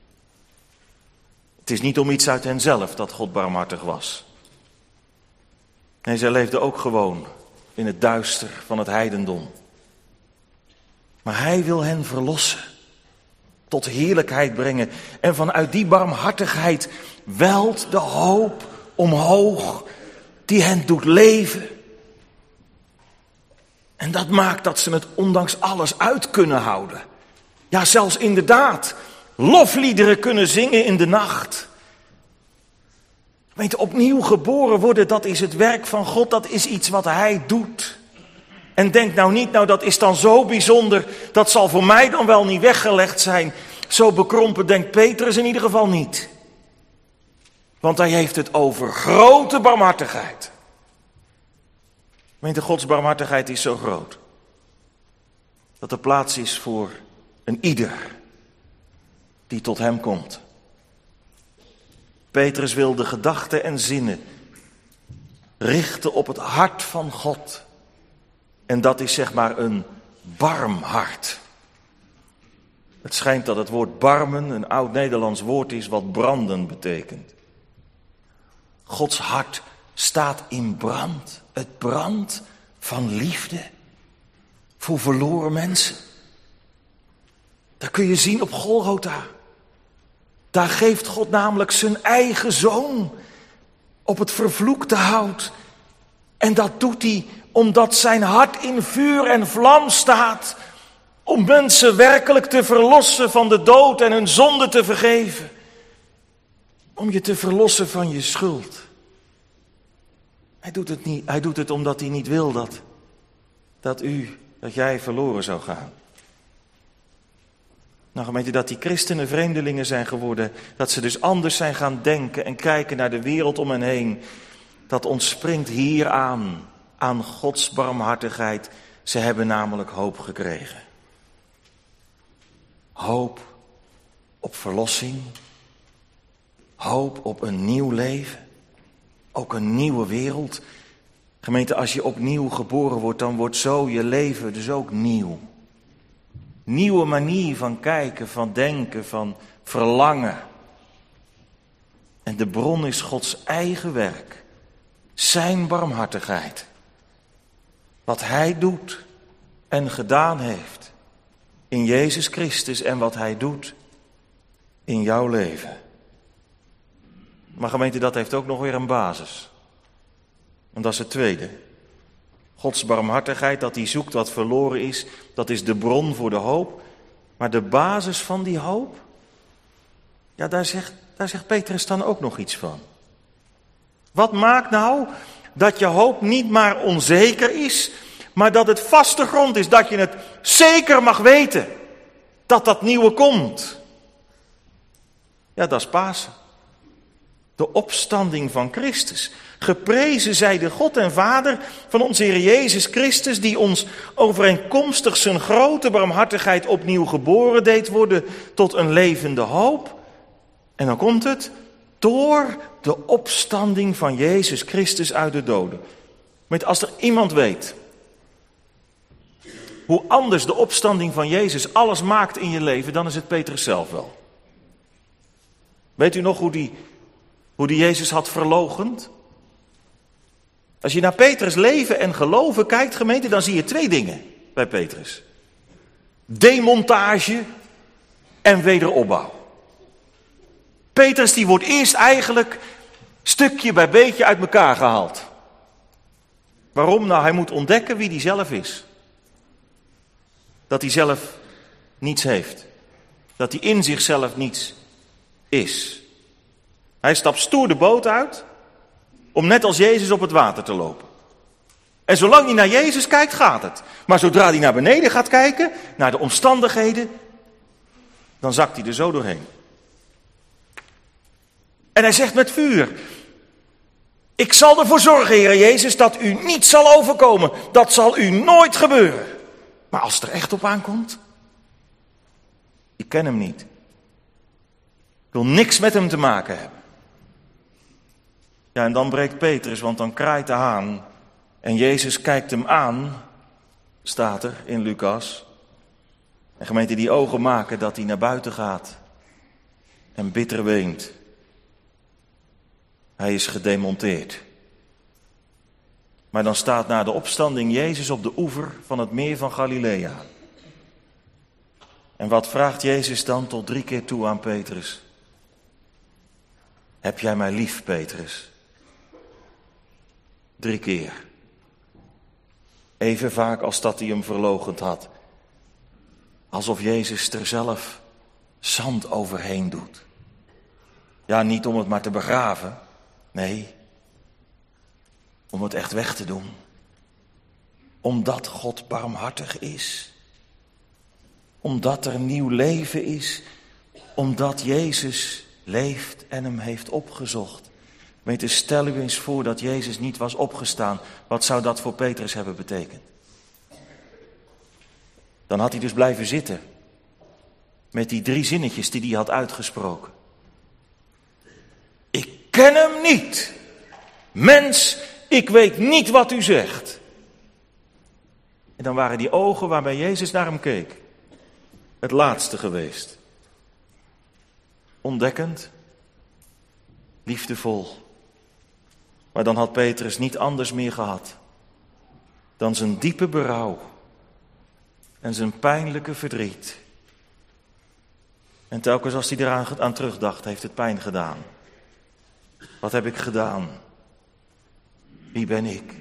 Het is niet om iets uit henzelf dat God barmhartig was. Nee, zij leefden ook gewoon in het duister van het heidendom. Maar hij wil hen verlossen, tot heerlijkheid brengen. En vanuit die barmhartigheid welt de hoop omhoog die hen doet leven. En dat maakt dat ze het ondanks alles uit kunnen houden. Ja, zelfs inderdaad, lofliederen kunnen zingen in de nacht. Weet je, opnieuw geboren worden, dat is het werk van God, dat is iets wat hij doet. En denk nou niet, nou dat is dan zo bijzonder, dat zal voor mij dan wel niet weggelegd zijn. Zo bekrompen denkt Petrus in ieder geval niet. Want hij heeft het over grote barmhartigheid. Weet je, Gods barmhartigheid is zo groot, dat er plaats is voor een ieder die tot hem komt. Petrus wil de gedachten en zinnen richten op het hart van God. En dat is zeg maar een barmhart. Het schijnt dat het woord barmen een oud-Nederlands woord is wat branden betekent. Gods hart staat in brand. Het brandt van liefde voor verloren mensen. Dat kun je zien op Golgotha. Daar geeft God namelijk zijn eigen zoon op het vervloekte hout. En dat doet hij omdat zijn hart in vuur en vlam staat. Om mensen werkelijk te verlossen van de dood en hun zonde te vergeven. Om je te verlossen van je schuld. Hij doet het niet, hij doet het omdat hij niet wil dat, dat u, dat jij verloren zou gaan. Nou gemeente, dat die christenen vreemdelingen zijn geworden, dat ze dus anders zijn gaan denken en kijken naar de wereld om hen heen. Dat ontspringt hier aan, aan Gods barmhartigheid. Ze hebben namelijk hoop gekregen. Hoop op verlossing. Hoop op een nieuw leven. Ook een nieuwe wereld. Gemeente, als je opnieuw geboren wordt, dan wordt zo je leven dus ook nieuw. Nieuwe manier van kijken, van denken, van verlangen. En de bron is Gods eigen werk. Zijn barmhartigheid. Wat hij doet en gedaan heeft in Jezus Christus en wat hij doet in jouw leven. Maar gemeente, dat heeft ook nog weer een basis. En dat is het tweede. Gods barmhartigheid, dat hij zoekt wat verloren is, dat is de bron voor de hoop. Maar de basis van die hoop, ja, daar zegt, daar zegt Petrus dan ook nog iets van. Wat maakt nou dat je hoop niet maar onzeker is, maar dat het vaste grond is, dat je het zeker mag weten dat dat nieuwe komt? Ja, dat is Pasen. De opstanding van Christus. Geprezen zij de God en Vader van onze Heer Jezus Christus, die ons overeenkomstig zijn grote barmhartigheid opnieuw geboren deed worden tot een levende hoop. En dan komt het, door de opstanding van Jezus Christus uit de doden. Met als er iemand weet hoe anders de opstanding van Jezus alles maakt in je leven, dan is het Petrus zelf wel. Weet u nog hoe die, hoe die Jezus had verloochend? Als je naar Petrus leven en geloven kijkt, gemeente, dan zie je twee dingen bij Petrus. Demontage en wederopbouw. Petrus die wordt eerst eigenlijk stukje bij beetje uit elkaar gehaald. Waarom? Nou, hij moet ontdekken wie hij zelf is. Dat hij zelf niets heeft. Dat hij in zichzelf niets is. Hij stapt stoer de boot uit om net als Jezus op het water te lopen. En zolang hij naar Jezus kijkt, gaat het. Maar zodra hij naar beneden gaat kijken, naar de omstandigheden, dan zakt hij er zo doorheen. En hij zegt met vuur: ik zal ervoor zorgen, Heer Jezus, dat u niet zal overkomen. Dat zal u nooit gebeuren. Maar als het er echt op aankomt, ik ken hem niet. Ik wil niks met hem te maken hebben. Ja, en dan breekt Petrus, want dan kraait de haan. En Jezus kijkt hem aan, staat er in Lucas. En gemeente, die ogen maken dat hij naar buiten gaat. En bitter weent. Hij is gedemonteerd. Maar dan staat na de opstanding Jezus op de oever van het meer van Galilea. En wat vraagt Jezus dan tot drie keer toe aan Petrus? Heb jij mij lief, Petrus? Drie keer. Even vaak als dat hij hem verloochend had. Alsof Jezus er zelf zand overheen doet. Ja, niet om het maar te begraven. Nee, om het echt weg te doen. Omdat God barmhartig is. Omdat er nieuw leven is. Omdat Jezus leeft en hem heeft opgezocht. Weet je, stel u eens voor dat Jezus niet was opgestaan. Wat zou dat voor Petrus hebben betekend? Dan had hij dus blijven zitten. Met die drie zinnetjes die hij had uitgesproken. Ik ken hem niet. Mens, ik weet niet wat u zegt. En dan waren die ogen waarbij Jezus naar hem keek het laatste geweest. Ontdekkend, liefdevol. Maar dan had Petrus niet anders meer gehad dan zijn diepe berouw en zijn pijnlijke verdriet. En telkens als hij eraan aan terugdacht, heeft het pijn gedaan. Wat heb ik gedaan? Wie ben ik?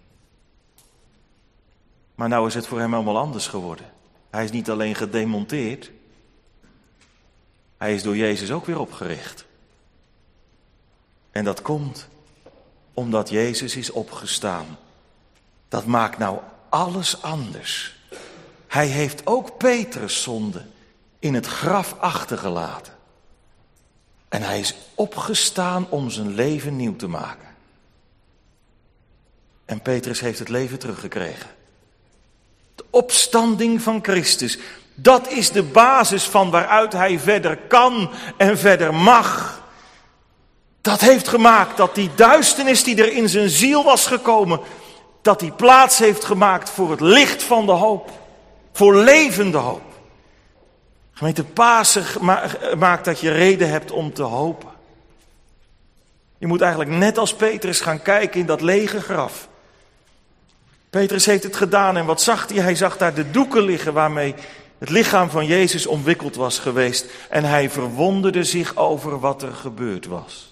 Maar nou is het voor hem allemaal anders geworden. Hij is niet alleen gedemonteerd. Hij is door Jezus ook weer opgericht. En dat komt omdat Jezus is opgestaan. Dat maakt nou alles anders. Hij heeft ook Petrus' zonde in het graf achtergelaten. En hij is opgestaan om zijn leven nieuw te maken. En Petrus heeft het leven teruggekregen. De opstanding van Christus, dat is de basis van waaruit hij verder kan en verder mag. Dat heeft gemaakt dat die duisternis die er in zijn ziel was gekomen, dat die plaats heeft gemaakt voor het licht van de hoop. Voor levende hoop. Gemeente, Pasen maakt dat je reden hebt om te hopen. Je moet eigenlijk net als Petrus gaan kijken in dat lege graf. Petrus heeft het gedaan en wat zag hij? Hij zag daar de doeken liggen waarmee het lichaam van Jezus omwikkeld was geweest. En hij verwonderde zich over wat er gebeurd was.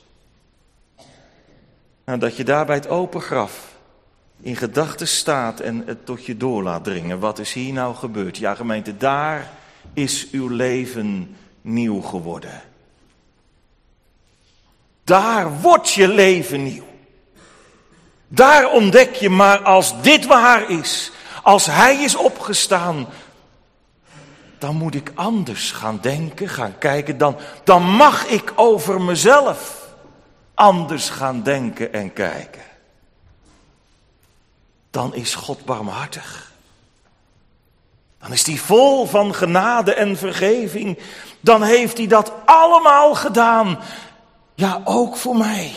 Nou, dat je daar bij het open graf in gedachten staat en het tot je door laat dringen. Wat is hier nou gebeurd? Ja, gemeente, daar is uw leven nieuw geworden. Daar wordt je leven nieuw. Daar ontdek je, maar als dit waar is, als hij is opgestaan, dan moet ik anders gaan denken, gaan kijken. Dan, dan mag ik over mezelf anders gaan denken en kijken. Dan is God barmhartig. Dan is hij vol van genade en vergeving. Dan heeft hij dat allemaal gedaan. Ja, ook voor mij.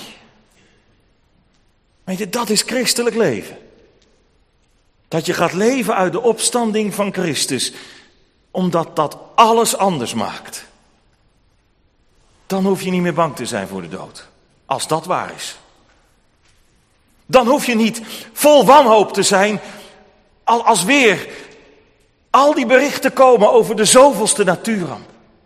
Weet je, dat is christelijk leven. Dat je gaat leven uit de opstanding van Christus. Omdat dat alles anders maakt. Dan hoef je niet meer bang te zijn voor de dood. Als dat waar is. Dan hoef je niet vol wanhoop te zijn. Als weer al die berichten komen over de zoveelste natuurramp.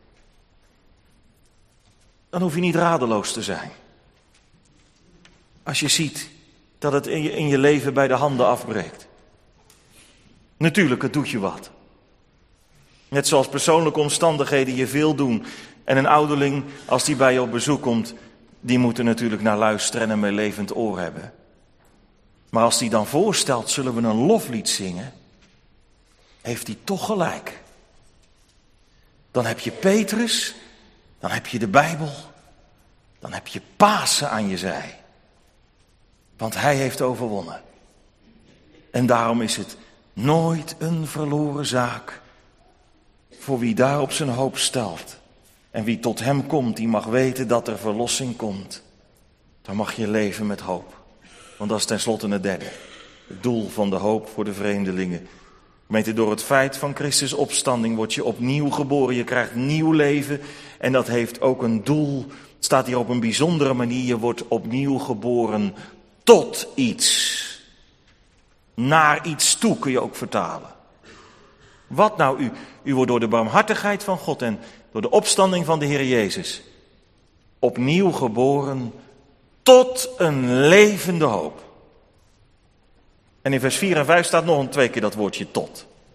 Dan hoef je niet radeloos te zijn. Als je ziet dat het in je, in je leven bij de handen afbreekt. Natuurlijk, het doet je wat. Net zoals persoonlijke omstandigheden je veel doen. En een ouderling, als die bij je op bezoek komt, die moet er natuurlijk naar luisteren en een meelevend oor hebben. Maar als die dan voorstelt, zullen we een loflied zingen, heeft hij toch gelijk. Dan heb je Petrus, dan heb je de Bijbel, dan heb je Pasen aan je zij. Want hij heeft overwonnen. En daarom is het nooit een verloren zaak voor wie daar op zijn hoop stelt. En wie tot hem komt, die mag weten dat er verlossing komt. Dan mag je leven met hoop. Want dat is tenslotte het derde. Het doel van de hoop voor de vreemdelingen. Gemeente, door het feit van Christus' opstanding word je opnieuw geboren. Je krijgt nieuw leven. En dat heeft ook een doel. Het staat hier op een bijzondere manier. Je wordt opnieuw geboren tot iets. Naar iets toe kun je ook vertalen. Wat nou u? U wordt door de barmhartigheid van God en door de opstanding van de Heer Jezus opnieuw geboren tot een levende hoop. En in vers vier en vijf staat nog een twee keer dat woordje tot.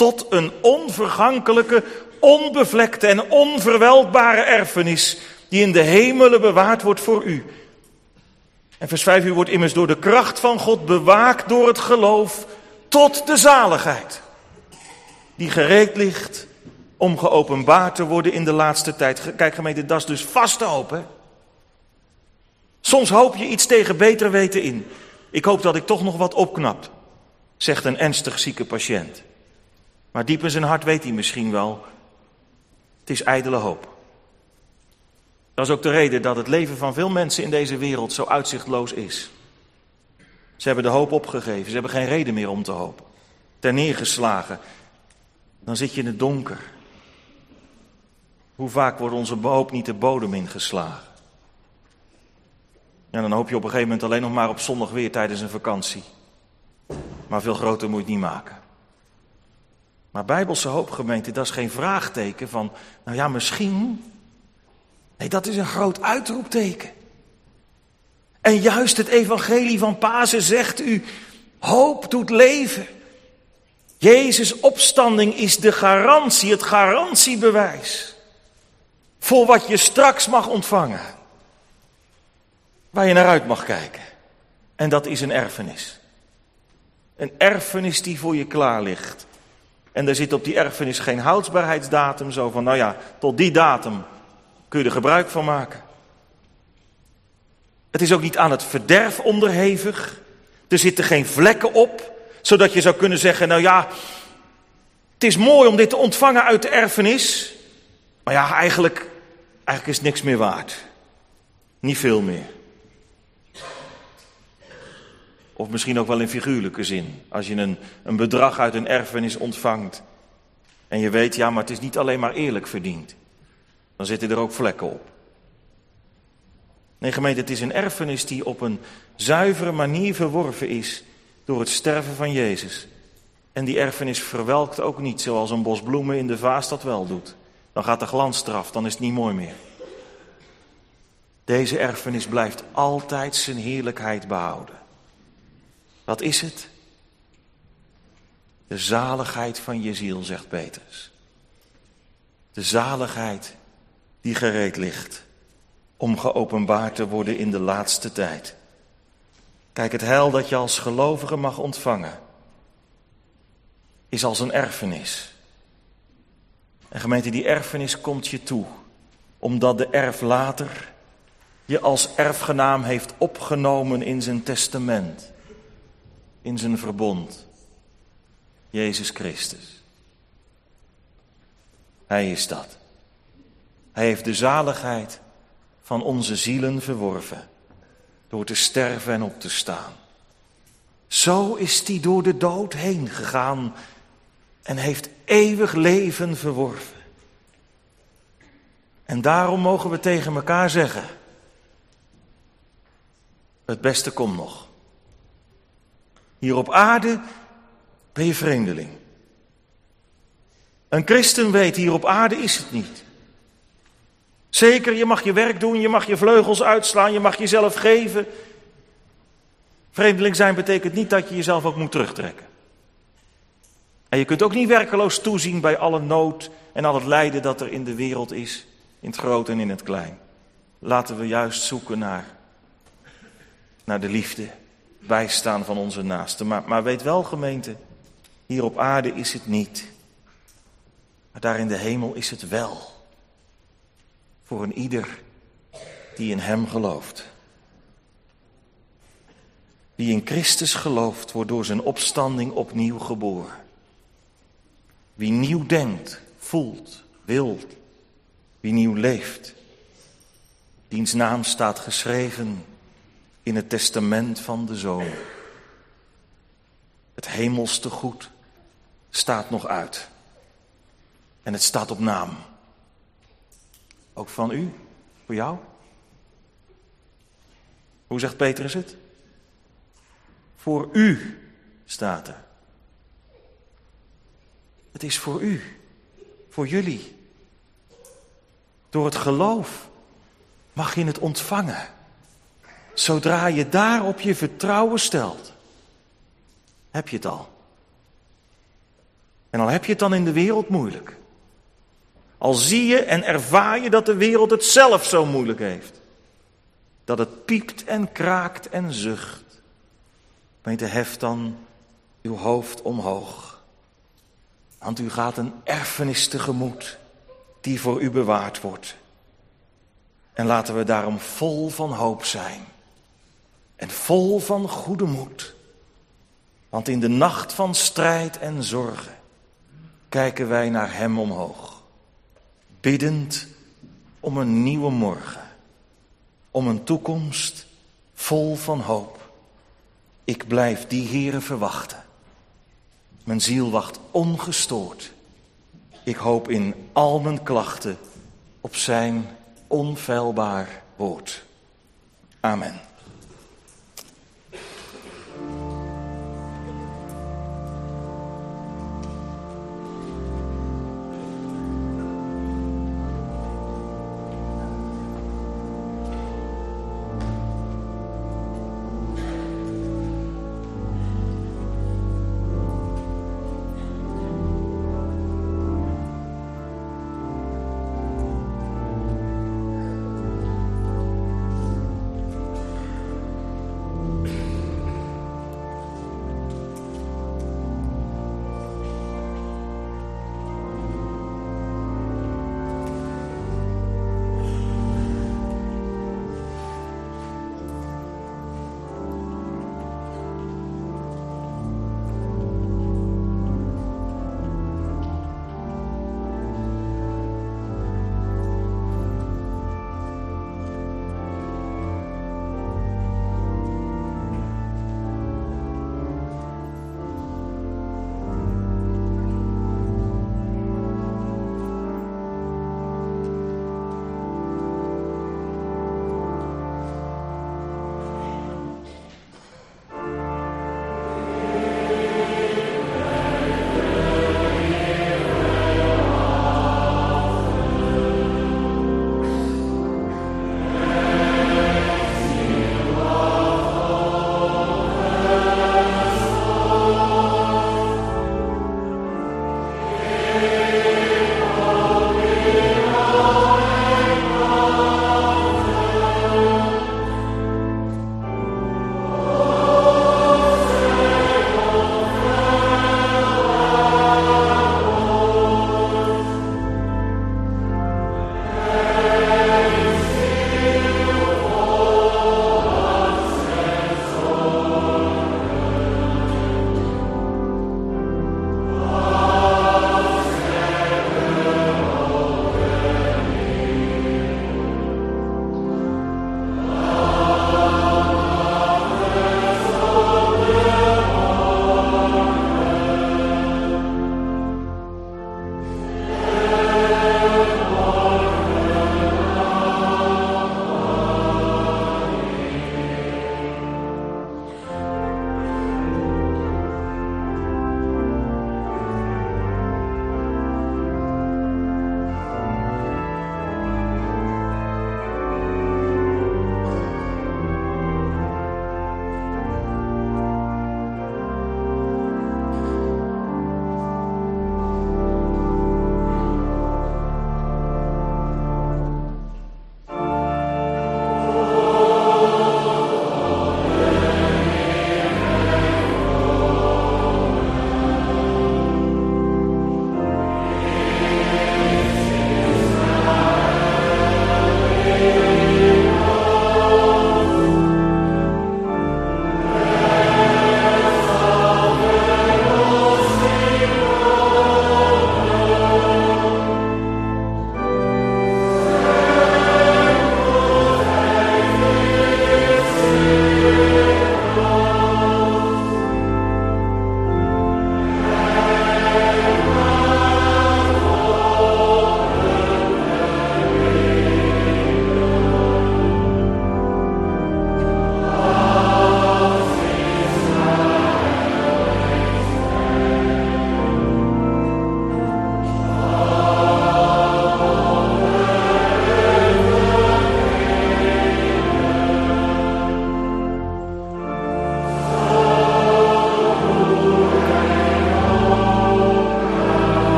tot een onvergankelijke, onbevlekte en onverwelkbare erfenis die in de hemelen bewaard wordt voor u. En vers vijf, u wordt immers door de kracht van God bewaakt door het geloof tot de zaligheid, die gereed ligt om geopenbaard te worden in de laatste tijd. Kijk gemeente, dat is dus vaste hoop, hè? Soms hoop je iets tegen beter weten in. Ik hoop dat ik toch nog wat opknap, zegt een ernstig zieke patiënt. Maar diep in zijn hart weet hij misschien wel, het is ijdele hoop. Dat is ook de reden dat het leven van veel mensen in deze wereld zo uitzichtloos is. Ze hebben de hoop opgegeven, ze hebben geen reden meer om te hopen. Ter neergeslagen, dan zit je in het donker. Hoe vaak wordt onze hoop niet de bodem ingeslagen? Ja, dan hoop je op een gegeven moment alleen nog maar op zonnig weer tijdens een vakantie. Maar veel groter moet je het niet maken. Maar bijbelse hoopgemeente, dat is geen vraagteken van, nou ja, misschien. Nee, dat is een groot uitroepteken. En juist het evangelie van Pasen zegt u, hoop doet leven. Jezus' opstanding is de garantie, het garantiebewijs voor wat je straks mag ontvangen. Waar je naar uit mag kijken. En dat is een erfenis. Een erfenis die voor je klaar ligt. En er zit op die erfenis geen houdbaarheidsdatum, zo van, nou ja, tot die datum kun je er gebruik van maken. Het is ook niet aan het verderf onderhevig. Er zitten geen vlekken op, zodat je zou kunnen zeggen, nou ja, het is mooi om dit te ontvangen uit de erfenis. Maar ja, eigenlijk, eigenlijk is het niks meer waard. Niet veel meer. Of misschien ook wel in figuurlijke zin. Als je een, een bedrag uit een erfenis ontvangt. En je weet, ja, maar het is niet alleen maar eerlijk verdiend. Dan zitten er ook vlekken op. Nee, gemeente, het is een erfenis die op een zuivere manier verworven is door het sterven van Jezus. En die erfenis verwelkt ook niet zoals een bos bloemen in de vaas dat wel doet. Dan gaat de glans eraf, dan is het niet mooi meer. Deze erfenis blijft altijd zijn heerlijkheid behouden. Wat is het? De zaligheid van je ziel, zegt Petrus. De zaligheid die gereed ligt om geopenbaard te worden in de laatste tijd. Kijk, het heil dat je als gelovige mag ontvangen, is als een erfenis. En gemeente, die erfenis komt je toe, omdat de erflater je als erfgenaam heeft opgenomen in zijn testament, in zijn verbond. Jezus Christus. Hij is dat. Hij heeft de zaligheid van onze zielen verworven, door te sterven en op te staan. Zo is hij door de dood heen gegaan en heeft eeuwig leven verworven. En daarom mogen we tegen elkaar zeggen, het beste komt nog. Hier op aarde ben je vreemdeling. Een christen weet, hier op aarde is het niet. Zeker, je mag je werk doen, je mag je vleugels uitslaan, je mag jezelf geven. Vreemdeling zijn betekent niet dat je jezelf ook moet terugtrekken. En je kunt ook niet werkeloos toezien bij alle nood en al het lijden dat er in de wereld is, in het groot en in het klein. Laten we juist zoeken naar, naar de liefde, bijstaan van onze naasten. Maar, maar weet wel, gemeente, hier op aarde is het niet. Maar daar in de hemel is het wel. Voor een ieder die in hem gelooft. Wie in Christus gelooft, wordt door zijn opstanding opnieuw geboren. Wie nieuw denkt, voelt, wil, wie nieuw leeft. Diens naam staat geschreven in het testament van de Zoon. Het hemelste goed staat nog uit. En het staat op naam. Ook van u, voor jou. Hoe zegt Petrus het? Voor u staat er. Het is voor u, voor jullie. Door het geloof mag je het ontvangen. Zodra je daarop je vertrouwen stelt, heb je het al. En al heb je het dan in de wereld moeilijk. Al zie je en ervaar je dat de wereld het zelf zo moeilijk heeft. Dat het piept en kraakt en zucht. Gemeente, heft dan uw hoofd omhoog. Want u gaat een erfenis tegemoet die voor u bewaard wordt. En laten we daarom vol van hoop zijn. En vol van goede moed. Want in de nacht van strijd en zorgen kijken wij naar hem omhoog. Biddend om een nieuwe morgen. Om een toekomst vol van hoop. Ik blijf die Heere verwachten. Mijn ziel wacht ongestoord. Ik hoop in al mijn klachten op zijn onfeilbaar woord. Amen.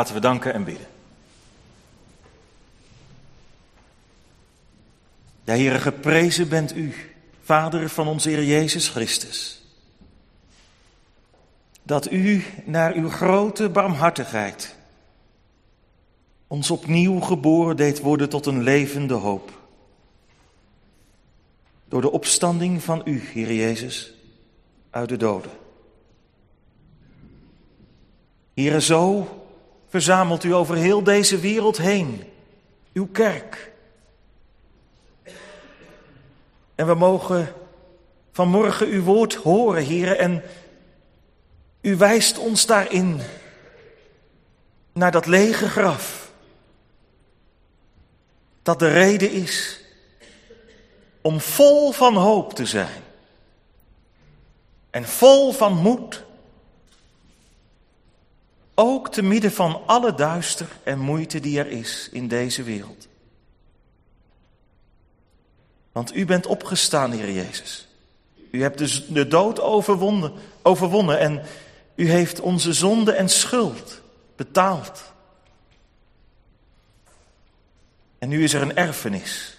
Laten we danken en bidden. Ja, Heere, geprezen bent u, Vader van onze Heer Jezus Christus. Dat u naar uw grote barmhartigheid ons opnieuw geboren deed worden tot een levende hoop. Door de opstanding van u, Heer Jezus, uit de doden. Heere, zo verzamelt u over heel deze wereld heen uw kerk. En we mogen vanmorgen uw woord horen, Heere, en u wijst ons daarin naar dat lege graf. Dat de reden is om vol van hoop te zijn. En vol van moed. Ook te midden van alle duister en moeite die er is in deze wereld. Want u bent opgestaan, Heer Jezus. U hebt de, de dood overwonnen, overwonnen en u heeft onze zonde en schuld betaald. En nu is er een erfenis.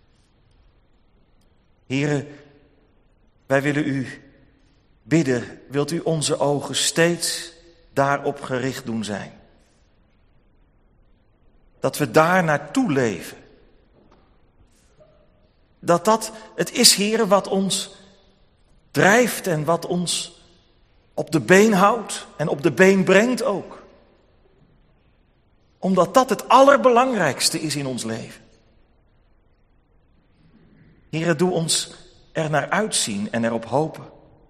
Heere, wij willen u bidden, wilt u onze ogen steeds daarop gericht doen zijn. Dat we daar naartoe leven. Dat dat het is, Heere, wat ons drijft en wat ons op de been houdt en op de been brengt ook. Omdat dat het allerbelangrijkste is in ons leven. Heere, doe ons er naar uitzien en erop hopen.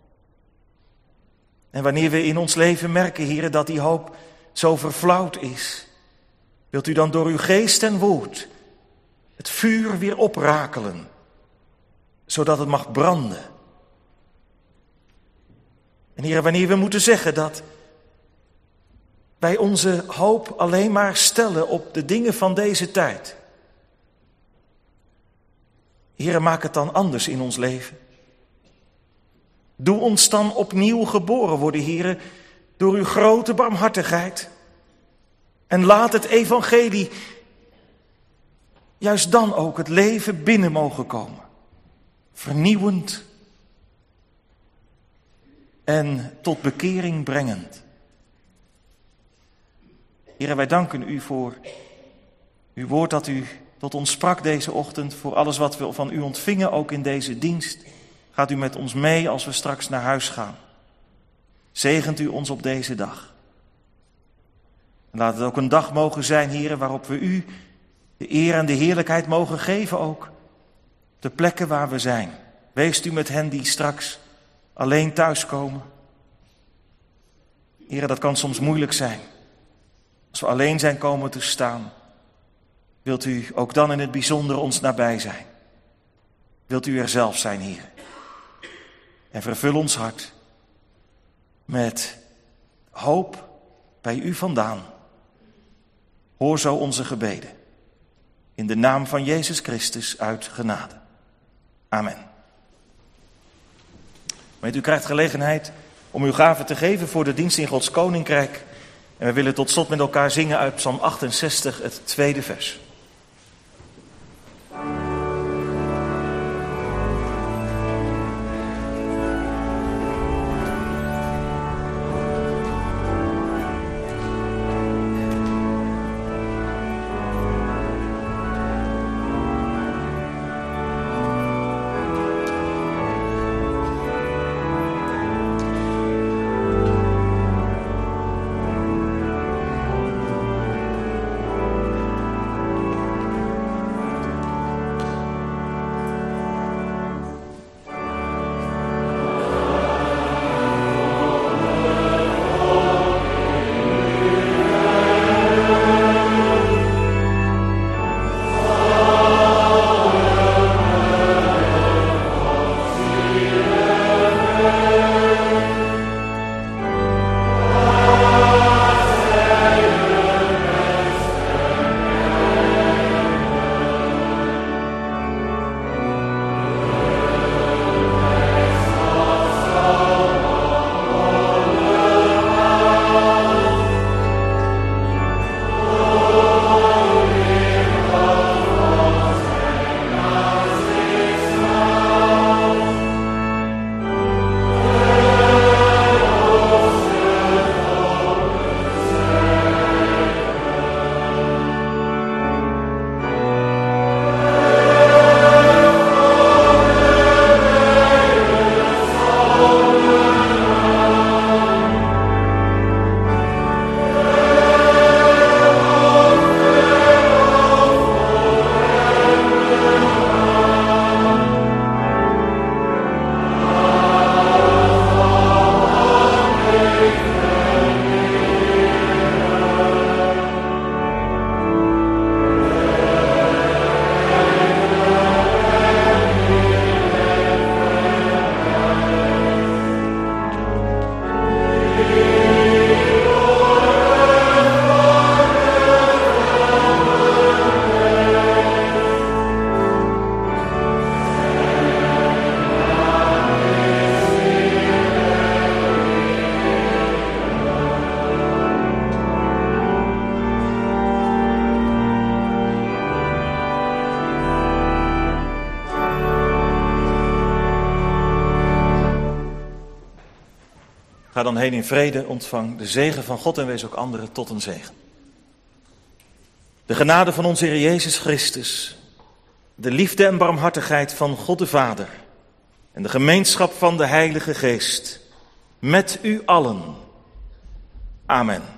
En wanneer we in ons leven merken, Heere, dat die hoop zo verflauwd is, wilt u dan door uw geest en woord het vuur weer oprakelen, zodat het mag branden. En Heere, wanneer we moeten zeggen dat wij onze hoop alleen maar stellen op de dingen van deze tijd. Heere, maak het dan anders in ons leven. Doe ons dan opnieuw geboren worden, Heere, door uw grote barmhartigheid. En laat het evangelie juist dan ook het leven binnen mogen komen. Vernieuwend en tot bekering brengend. Heere, wij danken u voor uw woord dat u tot ons sprak deze ochtend, voor alles wat we van u ontvingen, ook in deze dienst. Gaat u met ons mee als we straks naar huis gaan. Zegent u ons op deze dag. En laat het ook een dag mogen zijn, Heere, waarop we u de eer en de heerlijkheid mogen geven ook. De plekken waar we zijn. Weest u met hen die straks alleen thuiskomen. Heere, dat kan soms moeilijk zijn. Als we alleen zijn komen te staan. Wilt u ook dan in het bijzonder ons nabij zijn. Wilt u er zelf zijn, Heer. En vervul ons hart met hoop bij u vandaan. Hoor zo onze gebeden. In de naam van Jezus Christus uit genade. Amen. Weet u krijgt gelegenheid om uw gaven te geven voor de dienst in Gods Koninkrijk. En we willen tot slot met elkaar zingen uit Psalm achtenzestig, het tweede vers. Ga dan heen in vrede, ontvang de zegen van God en wees ook anderen tot een zegen. De genade van onze Heer Jezus Christus, de liefde en barmhartigheid van God de Vader en de gemeenschap van de Heilige Geest met u allen. Amen.